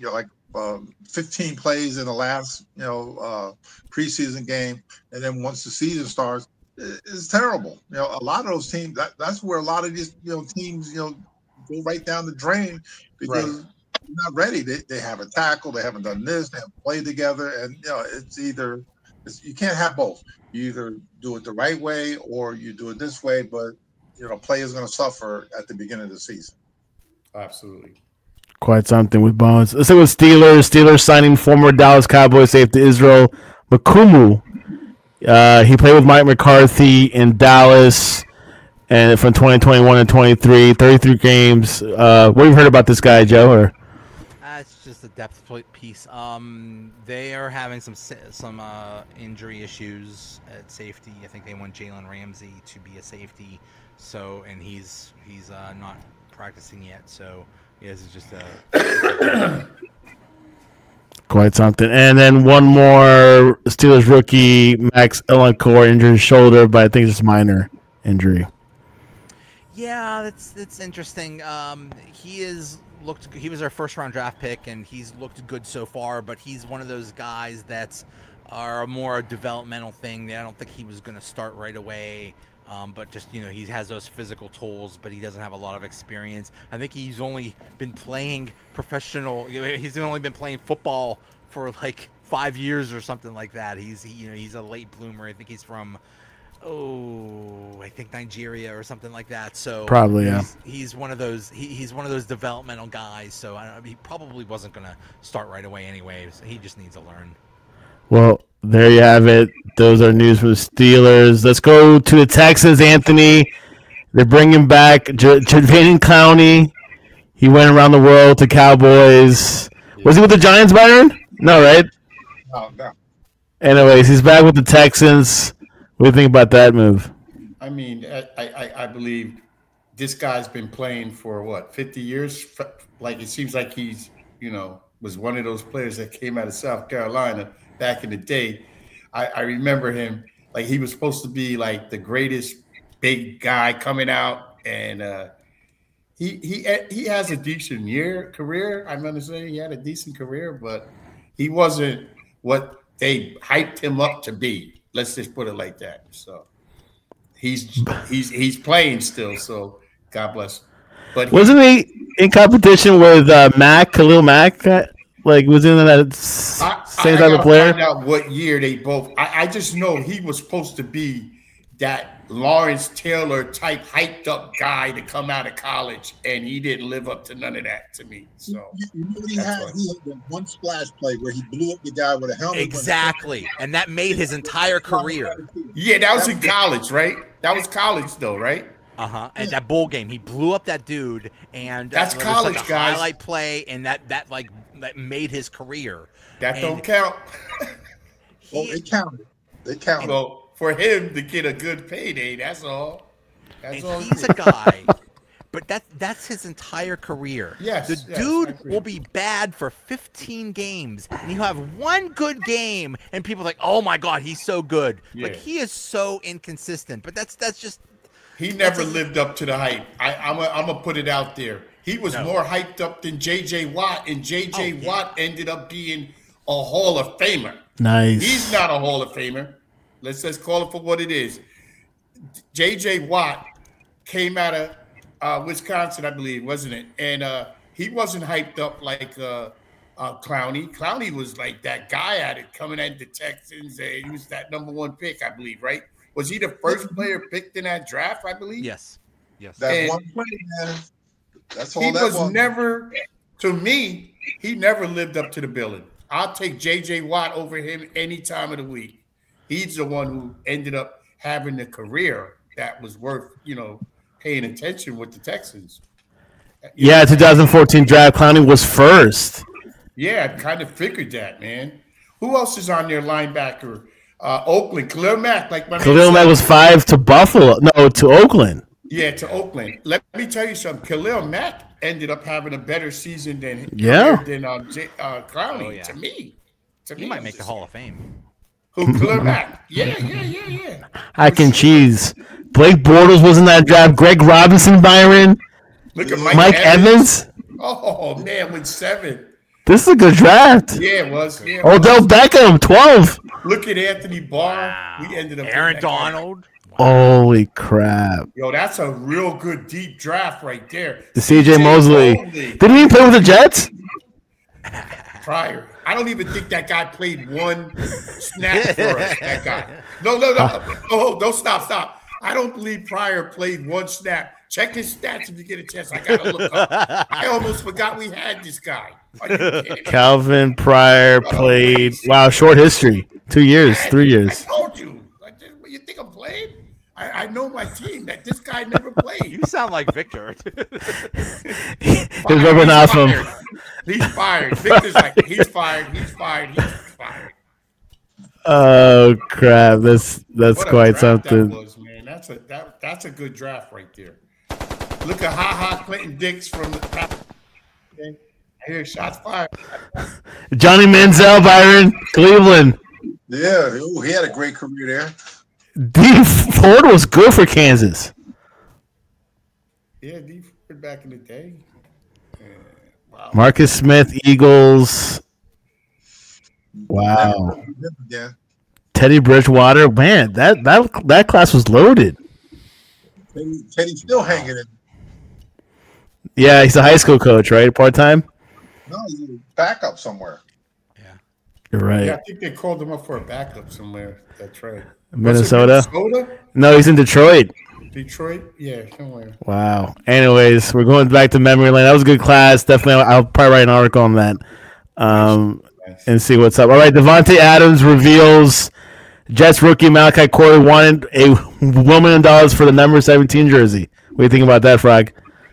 15 plays in the last preseason game, and then once the season starts, it's terrible. A lot of those teams that's where a lot of these teams go right down the drain because they're not ready. They haven't tackled, they haven't done this, they haven't played together, and it's you can't have both. You either do it the right way or you do it this way, but players going to suffer at the beginning of the season. Absolutely. Quite something with Bones. Let's say with Steelers. Steelers signing former Dallas Cowboys safety Israel Mukumu. He played with Mike McCarthy in Dallas and from 2021 to 23, 33 games. What have you heard about this guy, Joe? Or? It's just a depth piece. They are having some injury issues at safety. I think they want Jalen Ramsey to be a safety. So, and he's not practicing yet. So. This is just quite something. And then one more Steelers rookie, Max Ellencore, injured his shoulder, but I think it's minor injury. Yeah, that's interesting. He was our first round draft pick, and he's looked good so far. But he's one of those guys that are more a developmental thing. I don't think he was going to start right away. But just, he has those physical tools, but he doesn't have a lot of experience. I think he's only been playing he's only been playing football for 5 years or something like that. He's a late bloomer. I think he's from I think Nigeria or something like that. So Probably, yeah. He's one of those. He's one of those developmental guys. So I don't know, he probably wasn't gonna start right away anyway. So he just needs to learn. Well, there you have it. Those are news from the Steelers. Let's go to the Texans, Anthony. They're bringing back Jadeveon Clowney. He went around the world to Cowboys. Was he with the Giants, Byron? No, right? No. Anyways, he's back with the Texans. What do you think about that move? I mean, I believe this guy's been playing for 50 years? Like, it seems like he's, was one of those players that came out of South Carolina back in the day. I remember him, like, he was supposed to be like the greatest big guy coming out, and he has a decent career. I'm going to say he had a decent career, but he wasn't what they hyped him up to be. Let's just put it like that. So he's playing still. So God bless him. But wasn't he in competition with Khalil Mack? Like, was in that same type of player? I find out what year they both. I just know he was supposed to be that Lawrence Taylor type hyped up guy to come out of college, and he didn't live up to none of that to me. So you know what he had? He had the one splash play where he blew up the guy with a helmet. Exactly, and that made his entire career. Yeah, that was in college, right? That was college, though, right? And that bowl game, he blew up that dude, and that's college, like a guys. Highlight play, and that made his career. That don't count. It counted. It counted. Well, for him to get a good payday, that's all. He's a guy, but that's his entire career. Yes, the dude will be bad for 15 games, and he'll have one good game, and people are like, "Oh my God, he's so good!" Yeah. Like, he is so inconsistent. But that's just. He never lived up to the hype. I'm gonna put it out there. He was more hyped up than J.J. Watt, and J.J. Watt ended up being a Hall of Famer. Nice. He's not a Hall of Famer. Let's just call it for what it is. J.J. Watt came out of Wisconsin, I believe, wasn't it? And he wasn't hyped up like Clowney. Clowney was like that guy at it coming at the Texans. He was that number one pick, I believe, right? Was he the first player picked in that draft, I believe? Yes. That one play, man. That's all he that was never, to me, he never lived up to the billing. I'll take J.J. Watt over him any time of the week. He's the one who ended up having a career that was worth, paying attention with the Texans. 2014 draft, Clowney was first. Yeah, I kind of figured that, man. Who else is on their linebacker? Oakland, Khalil Mack. Khalil Mack was 5 to Buffalo. No, to Oakland. Yeah, to Oakland. Let me tell you something. Khalil Mack ended up having a better season than Clowney. To me, he might make the Hall of Fame. Who, Khalil Mack? Yeah. Hack and cheese. Blake Bortles was in that draft. Greg Robinson, Byron. Look at Mike Evans. Oh man, with 7. This is a good draft. Yeah, it was. Yeah, Odell Beckham, 12. Look at Anthony Barr. Wow. We ended up Aaron Donald. Wow. Holy crap. Yo, that's a real good deep draft right there. The CJ Mosley. Didn't he play with the Jets? Pryor. I don't even think that guy played one snap for us, that guy. No. Oh, don't stop. I don't believe Pryor played one snap. Check his stats if you get a chance. I got to look up. I almost forgot we had this guy. Calvin Pryor played, short history. 2 years, 3 years. I told you. You think I'm playing? I know my team that this guy never played. You sound like Victor. He's rubbing off him. He's fired. Victor's like, he's fired. Oh crap! That's quite something. That was, man. That's a good draft right there. Look at Ha Clinton Dix from the top. Okay. I hear shots fired. Johnny Manziel, Byron, Cleveland. Yeah, he had a great career there. D Ford was good for Kansas. Yeah, D Ford back in the day. Wow. Marcus Smith, Eagles. Wow. Yeah. Teddy Bridgewater, man, that class was loaded. Teddy's still hanging in. Yeah, he's a high school coach, right? Part time. No, he's a backup somewhere. You're right. Yeah, I think they called him up for a backup somewhere. That's right. Minnesota? Minnesota? No, he's in Detroit. Detroit? Yeah, somewhere. Wow. Anyways, we're going back to memory lane. That was a good class. Definitely, I'll probably write an article on that and see what's up. All right, Devontae Adams reveals Jets rookie Malachi Corey wanted $1 million for the number 17 jersey. What do you think about that, Frog?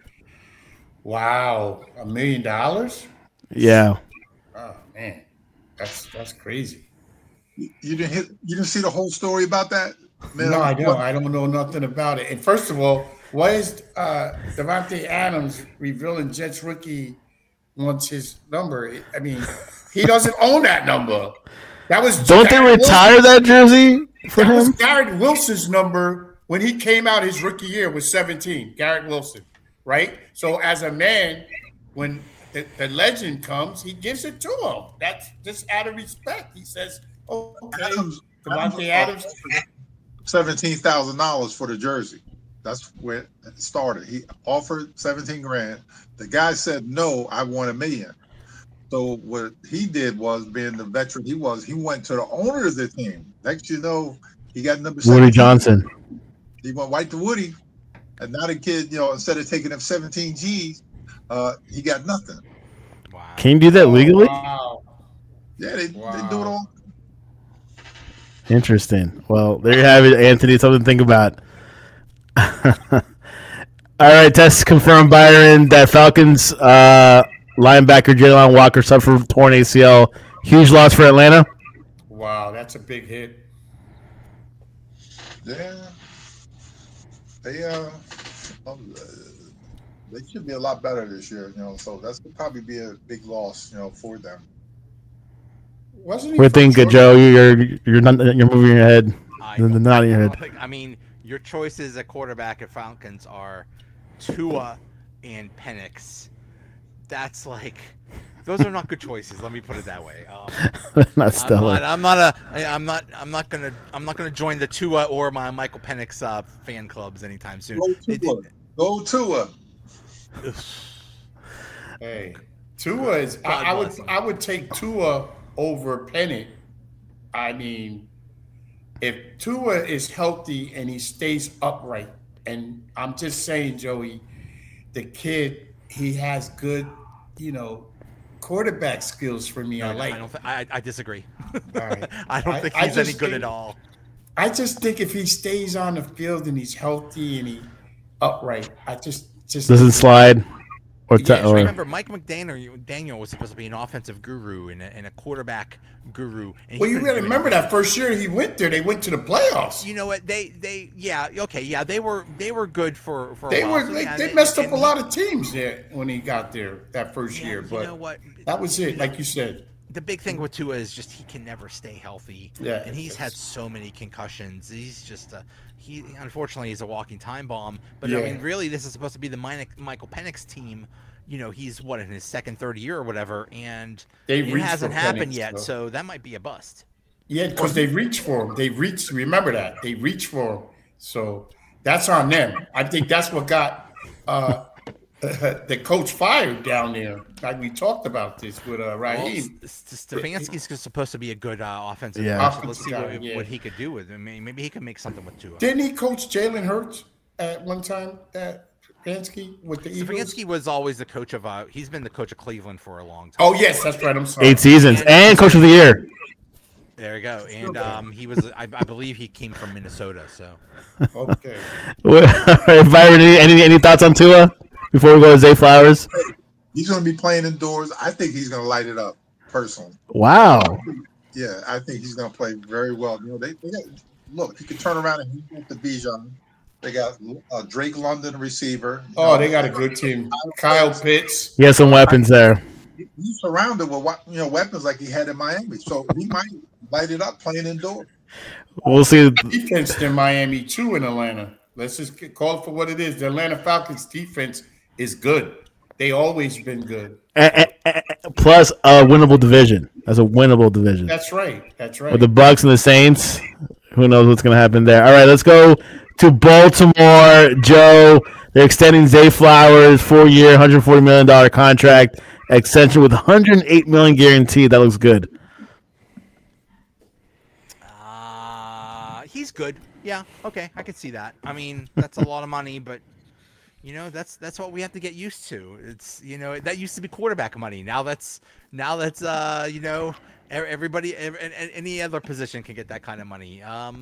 Wow, $1 million? Yeah. Oh man, that's crazy. You didn't see the whole story about that? Man, No, I don't. I don't know nothing about it. And first of all, why is Devontae Adams revealing Jets rookie wants his number? I mean, he doesn't own that number. That was Don't they retire that jersey for That was him? Garrett Wilson's number when he came out his rookie year was 17. Garrett Wilson, right? So as a man, when the legend comes, he gives it to him. That's just out of respect. He says, "Oh, okay, Devontae Adams." $17,000 for the jersey. That's where it started. He offered 17 grand. The guy said, no, I want $1 million. So what he did was, being the veteran he was, he went to the owner of the team. Next you know, he got number 17. Woody Johnson. He went right to Woody. And now the kid, instead of taking him 17 G's, he got nothing. Can you do that legally? Wow. Yeah, they do it all. Interesting. Well, there you have it, Anthony. Something to think about. All right, tests confirmed, Byron, that Falcons linebacker Jalen Walker suffered from torn ACL. Huge loss for Atlanta. Wow, that's a big hit. Yeah. They should be a lot better this year, so that's could probably be a big loss, for them. Wasn't he We're from thinking, Joe. You're moving your head. Not in your head. I mean, your choices at quarterback at Falcons are Tua and Penix. That's like, those are not good choices. Let me put it that way. Not stellar. I'm not gonna join the Tua or my Michael Penix fan clubs anytime soon. Go Tua. Hey, Tua is. I would take Tua over Penix. I mean, if Tua is healthy and he stays upright, and I'm just saying, Joey, the kid, he has good, quarterback skills for me. I disagree. All right. I don't think he's any good at all. I just think if he stays on the field and he's healthy and he upright, I just doesn't slide. Remember, Mike McDaniel was supposed to be an offensive guru and a quarterback guru. And well, you got to remember that first year he went there, they went to the playoffs. You know what? They were good for they a while. were they messed up a lot of teams there when he got there that first year. But you know what? That was it, like you said. The big thing with Tua is just he can never stay healthy. Yeah, and he's had so many concussions. He's just unfortunately he's a walking time bomb. But Yeah. I mean, really, this is supposed to be the Michael Penix team. He's in his second, third year or whatever, and it hasn't happened yet. So that might be a bust. Yeah, because they reached for him. Remember that they reached for him. So that's on them. I think that's what got the coach fired down there. Like we talked about this with Raheem. Stefanski's supposed to be a good offensive Yeah. coach. So let's see what he could do with him. Maybe he could make something with Tua. Didn't he coach Jalen Hurts at one time? Stefanski with the Eagles. Stefanski was always the coach of. He's been the coach of Cleveland for a long time. Oh yes, that's right. I'm sorry. 8 seasons and coach of the year. There you go. And he was. I believe he came from Minnesota. So. Okay. Byron, any thoughts on Tua before we go to Zay Flowers? He's going to be playing indoors. I think he's going to light it up, personally. Wow. Yeah, I think he's going to play very well. They got, look, he could turn around and he went to Bijan. They got Drake London, receiver. Oh, they got a good team. Kyle Pitts. He has some weapons there. He's surrounded with weapons like he had in Miami, so he might light it up playing indoors. We'll see. Defense in Miami too in Atlanta. Let's just call it for what it is. The Atlanta Falcons defense is good. They always been good. Plus a winnable division. That's a winnable division. That's right. That's right. With the Bucks and the Saints, who knows what's going to happen there. All right, let's go to Baltimore. Joe, they're extending Zay Flowers 4-year, $140 million contract extension with $108 million guaranteed. That looks good. he's good. Yeah, okay, I can see that. I mean, that's a lot of money, but that's what we have to get used to. It's that used to be quarterback money. Now that's everybody, any other position can get that kind of money. I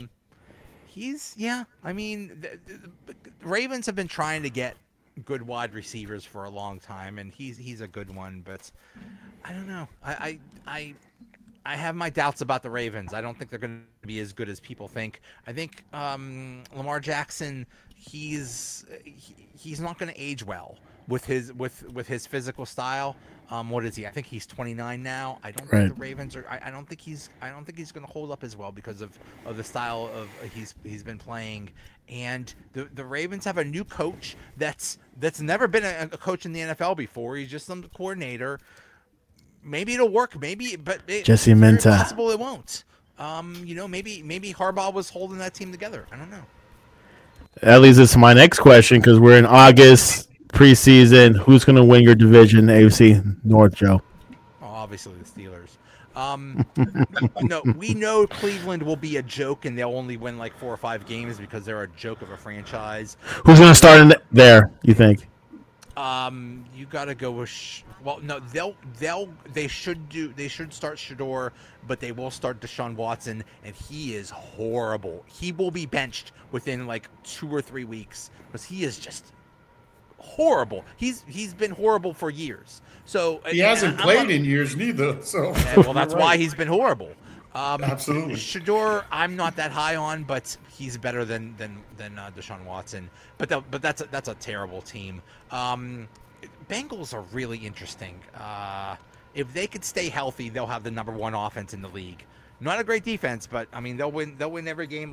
mean, the Ravens have been trying to get good wide receivers for a long time, and he's a good one, but I don't know. I have my doubts about the Ravens. I don't think they're going to be as good as people think. I think Lamar Jackson, he's not going to age well with his physical style. What is he? I think he's 29 now. I don't think the Ravens are. I don't think he's going to hold up as well because of the style of he's been playing. And the Ravens have a new coach that's never been a coach in the NFL before. He's just some coordinator. Maybe it'll work. But Jesse it's Minta. possible it won't. Maybe Harbaugh was holding that team together. I don't know. That leads us to my next question because we're in August preseason. Who's going to win your division, AFC North, Joe? Oh, obviously the Steelers. No, we know Cleveland will be a joke, and they'll only win like 4 or 5 games because they're a joke of a franchise. Who's going to start in there? You think? You got to go with. They should start Shador, but they will start Deshaun Watson, and he is horrible. He will be benched within like 2 or 3 weeks because he is just horrible. He's been horrible for years. So he hasn't played in years neither. So well, that's why he's been horrible. Absolutely. Shador, I'm not that high on, but he's better than Deshaun Watson. But that's a terrible team. Bengals are really interesting. If they could stay healthy, they'll have the number 1 offense in the league. Not a great defense, but I mean they'll win every game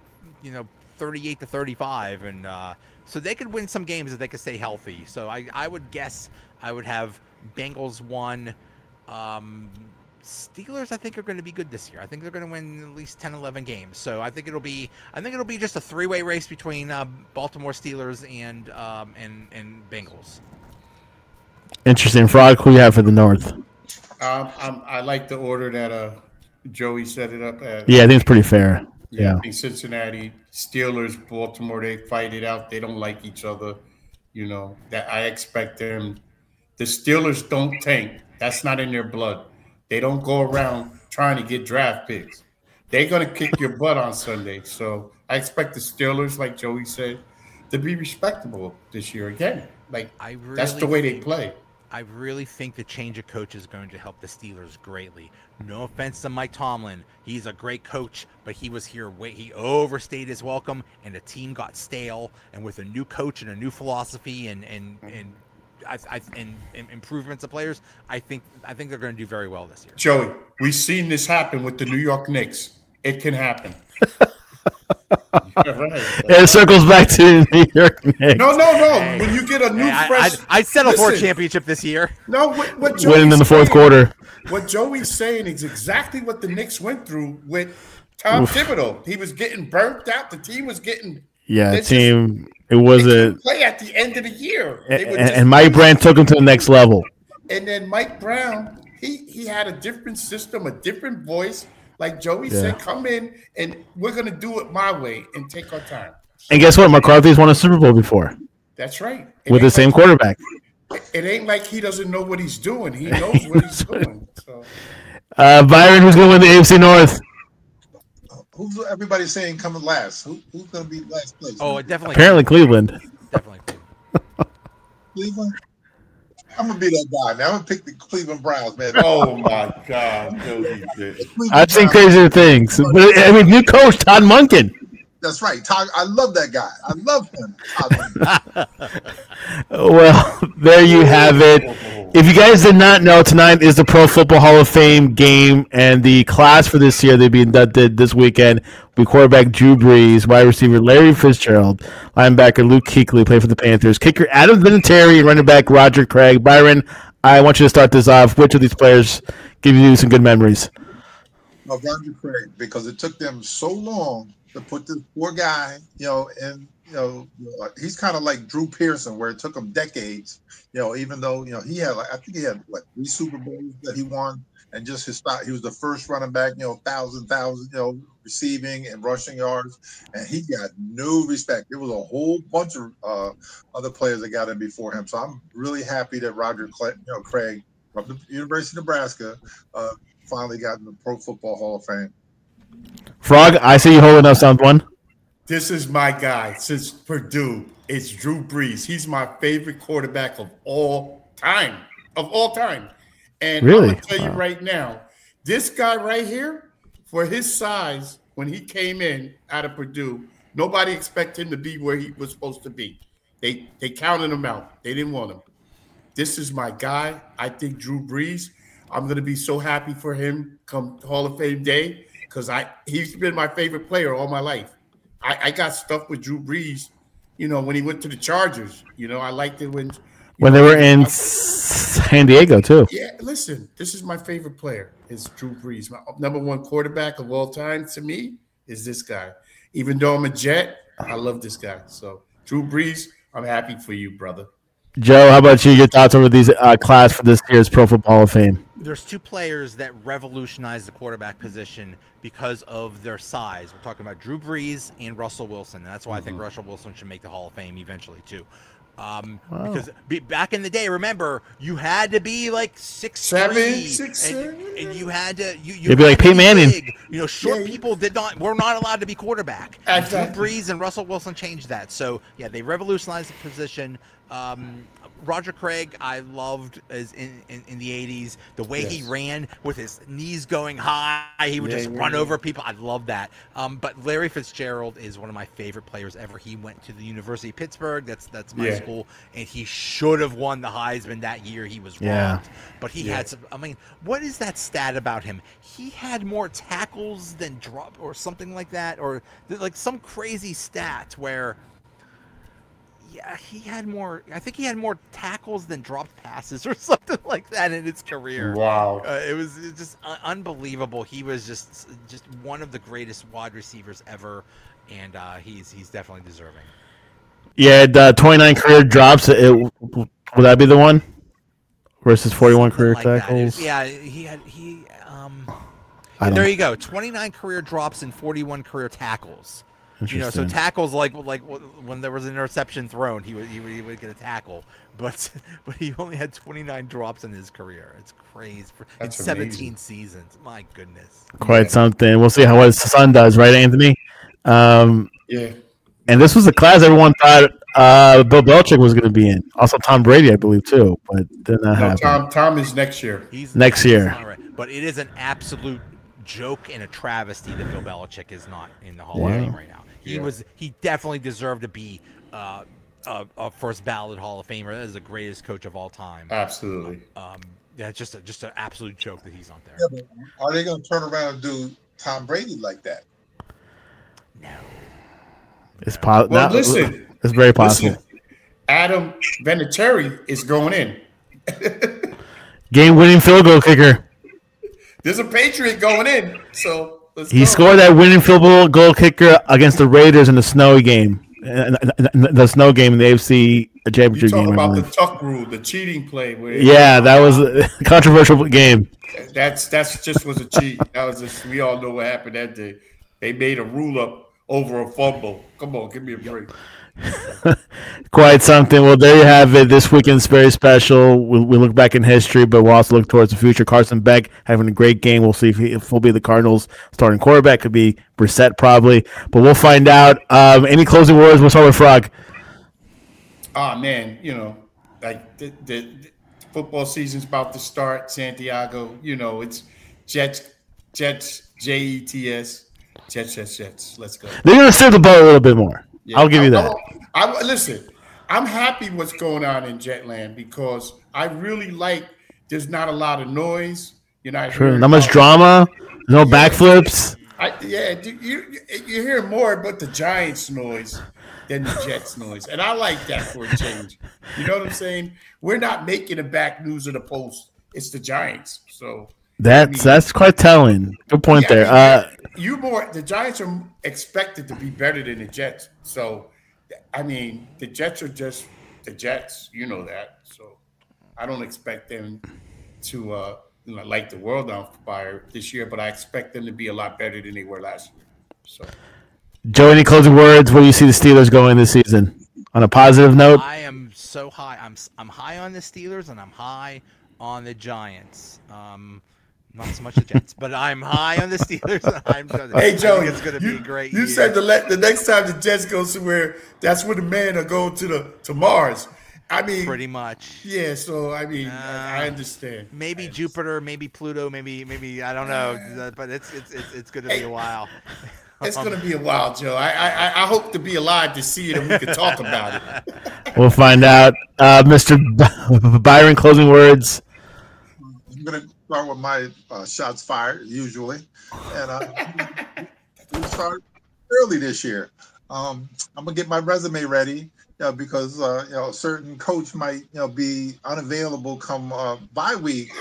38-35, and so they could win some games if they could stay healthy. So I would guess I would have Bengals 1. Steelers, I think, are going to be good this year. I think they're going to win at least 10-11 games. So I think it'll be just a 3-way race between Baltimore Steelers and Bengals. Interesting. Frog, who you have for the North? I like the order that Joey set it up as. Yeah, I think it's pretty fair. Yeah. I think Cincinnati, Steelers, Baltimore, they fight it out. They don't like each other. That I expect them. The Steelers don't tank. That's not in their blood. They don't go around trying to get draft picks. They're going to kick your butt on Sunday. So I expect the Steelers, like Joey said, to be respectable this year again. That's the way they play. I really think the change of coach is going to help the Steelers greatly. No offense to Mike Tomlin. He's a great coach, but he was here he overstayed his welcome, and the team got stale. And with a new coach and a new philosophy and improvements of players, I think they're going to do very well this year. Joey, we've seen this happen with the New York Knicks. It can happen. Right. It circles back to New York Knicks. No. Hey, when you get a new fresh, I'd settle for a championship this year. No, what winning in the fourth quarter. What Joey's saying is exactly what the Knicks went through with Tom Thibodeau. He was getting burnt out. The team was getting it wasn't play at the end of the year. And Mike Brown took him to the next level. And then Mike Brown, he had a different system, a different voice. Like Joey said, come in and we're going to do it my way and take our time. And guess what? McCarthy's won a Super Bowl before. That's right. With the same quarterback. It ain't like he doesn't know what he's doing. He knows what he's doing. So. Byron, who's going to win the AFC North? Who's everybody saying coming last? Who's going to be last place? Oh, definitely. Apparently Cleveland. Definitely Cleveland. I'm gonna be that guy, man. I'm gonna pick the Cleveland Browns, man. Oh my God, I've seen crazier things, but I mean, new coach Todd Monken. That's right, Todd. I love that guy. I love him. Well, there you have it. If you guys did not know, tonight is the Pro Football Hall of Fame game, and the class for this year, they'll be inducted this weekend. We quarterback Drew Brees, wide receiver Larry Fitzgerald, linebacker Luke Kuechly, play for the Panthers, kicker Adam Vinatieri, and running back Roger Craig. Byron, I want you to start this off. Which of these players give you some good memories? Roger Craig, because it took them so long to put this poor guy, in he's kind of like Drew Pearson, where it took him decades. Even though he had I think he had like 3 Super Bowls that he won, and just his style, he was the first running back, thousand, receiving and rushing yards, and he got no respect. There was a whole bunch of other players that got in before him. So I'm really happy that Roger Craig from the University of Nebraska finally got in the Pro Football Hall of Fame. Frog, I see you holding up someone. This is my guy since Purdue. It's Drew Brees. He's my favorite quarterback of all time. And really? I'm going to tell you right now, this guy right here, for his size, when he came in out of Purdue, nobody expected him to be where he was supposed to be. They counted him out. They didn't want him. This is my guy. I think Drew Brees, I'm going to be so happy for him come Hall of Fame day because he's been my favorite player all my life. I got stuff with Drew Brees, when he went to the Chargers. I liked it when they were in San Diego too. Yeah, listen, this is my favorite player. Is Drew Brees. My number 1 quarterback of all time to me is this guy. Even though I'm a Jet, I love this guy. So Drew Brees, I'm happy for you, brother. Joe, how about you? Your thoughts over these class for this year's Pro Football Hall of Fame? There's 2 players that revolutionized the quarterback position because of their size. We're talking about Drew Brees and Russell Wilson. And that's why I think Russell Wilson should make the Hall of Fame eventually, too. Because back in the day, remember, you had to be like 6'7", 6'7", and you had to you'd be like Peyton Manning. Short people were not allowed to be quarterback. Exactly. Drew Brees and Russell Wilson changed that. So yeah, they revolutionized the position. Roger Craig, I loved as in the 80s, the way he ran with his knees going high. He would just run over people. I love that. But Larry Fitzgerald is one of my favorite players ever. He went to the University of Pittsburgh. That's my school, and he should have won the Heisman that year. He was robbed, but he had some. I mean, what is that stat about him? He had more tackles than drop or something like that, or like some crazy stat where. Yeah, he had more. I think he had more tackles than dropped passes or something like that in his career. Wow, it was just unbelievable. He was just one of the greatest wide receivers ever, and he's definitely deserving. Yeah, 29 career drops. Would that be the one? Versus 41 career tackles. There you go. 29 career drops and 41 career tackles. So tackles like when there was an interception thrown, he would get a tackle, but he only had 29 drops in his career. It's crazy. It's 17 seasons. My goodness. Quite something. We'll see how his son does, right, Anthony? Yeah. And this was the class everyone thought Bill Belichick was going to be in. Also Tom Brady, I believe, too, but did not happen. Tom is next year. He's next year. Right. But it is an absolute joke and a travesty that Bill Belichick is not in the Hall of Fame right now. He definitely deserved to be a first ballot Hall of Famer. That is the greatest coach of all time. Absolutely. Just an absolute joke that he's not there. Yeah, but are they going to turn around and do Tom Brady like that? No. It's possible. Well, listen. It's very possible. Listen, Adam Vinatieri is going in. Game-winning field goal kicker. There's a Patriot going in, so. He scored that winning field goal kicker against the Raiders in the snowy game, the snow game in the AFC Championship game. You talk about the tuck rule, the cheating play. That was a controversial game. That's just was a cheat. That was just, we all know what happened that day. They made a rule up over a fumble. Come on, give me a break. Quite something. Well, there you have it. This weekend's very special. We look back in history, but we'll also look towards the future. Carson Beck having a great game. We'll see if he'll be the Cardinals' starting quarterback. Could be Brissett probably, but we'll find out. Any closing words? We'll start with Frog. Man, like the football season's about to start. Santiago, it's Jets, Jets, Jets. Let's go. They're gonna stir the boat a little bit more. Yeah, I'll give you that. Listen, I'm happy what's going on in Jetland because I really like. There's not a lot of noise. Not much drama. No backflips. You hear more about the Giants noise than the Jets noise, and I like that for a change. You know what I'm saying? We're not making the back news of the Post. It's the Giants. So that's quite telling. Good point there. The Giants are expected to be better than the Jets. So I mean, the Jets are just the Jets. You know that. So I don't expect them to light the world on fire this year, but I expect them to be a lot better than they were last year. So, Joe, any closing words? Where do you see the Steelers going this season? On a positive note, I am so high. I'm high on the Steelers and I'm high on the Giants. Not so much the Jets, but I'm high on the Steelers. Hey, Joe, I think it's going to be a great You year. said the next time the Jets go somewhere, that's where the man are going to Mars. I mean, pretty much. Yeah, so I mean, I understand. Maybe Jupiter, maybe Pluto, maybe I don't know, but it's going to be a while. It's going to be a while, Joe. I hope to be alive to see it and we can talk about it. We'll find out. Mr. Byron, closing words. I'm going to start with my shots fired, usually. And we start early this year. I'm going to get my resume ready because a certain coach might be unavailable come bye week.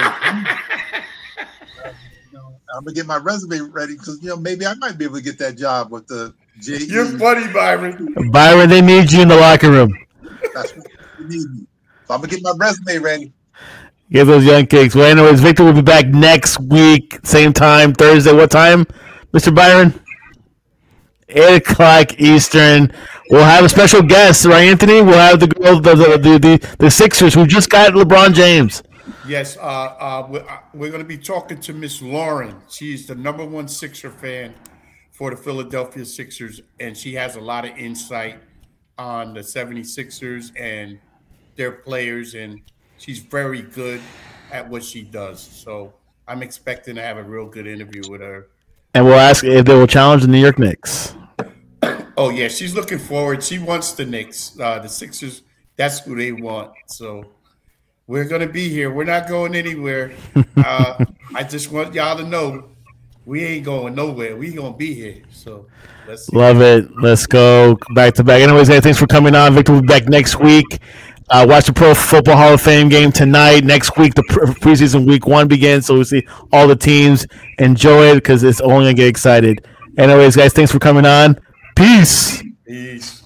I'm going to get my resume ready because, maybe I might be able to get that job with the JE. You're funny, Byron. Byron, they need you in the locker room. That's what they need me. So I'm going to get my resume ready. Give those young kicks. Well, anyways, Victor will be back next week, same time, Thursday. What time, Mr. Byron? 8 o'clock Eastern. We'll have a special guest, right, Anthony? We'll have the Sixers who just got LeBron James. Yes, we're going to be talking to Miss Lauren. She's the #1 Sixer fan for the Philadelphia Sixers, and she has a lot of insight on the 76ers and their players, and she's very good at what she does. So I'm expecting to have a real good interview with her. And we'll ask if they will challenge the New York Knicks. Oh, yeah, she's looking forward. She wants the Knicks. The Sixers, that's who they want. So we're going to be here. We're not going anywhere. I just want y'all to know we ain't going nowhere. We going to be here. So let's see. Love it. Let's go back to back. Anyways, hey, thanks for coming on. Victor will be back next week. Watch the Pro Football Hall of Fame game tonight. Next week, the preseason week 1 begins, so we'll see all the teams. Enjoy it because it's only going to get excited. Anyways, guys, thanks for coming on. Peace. Peace.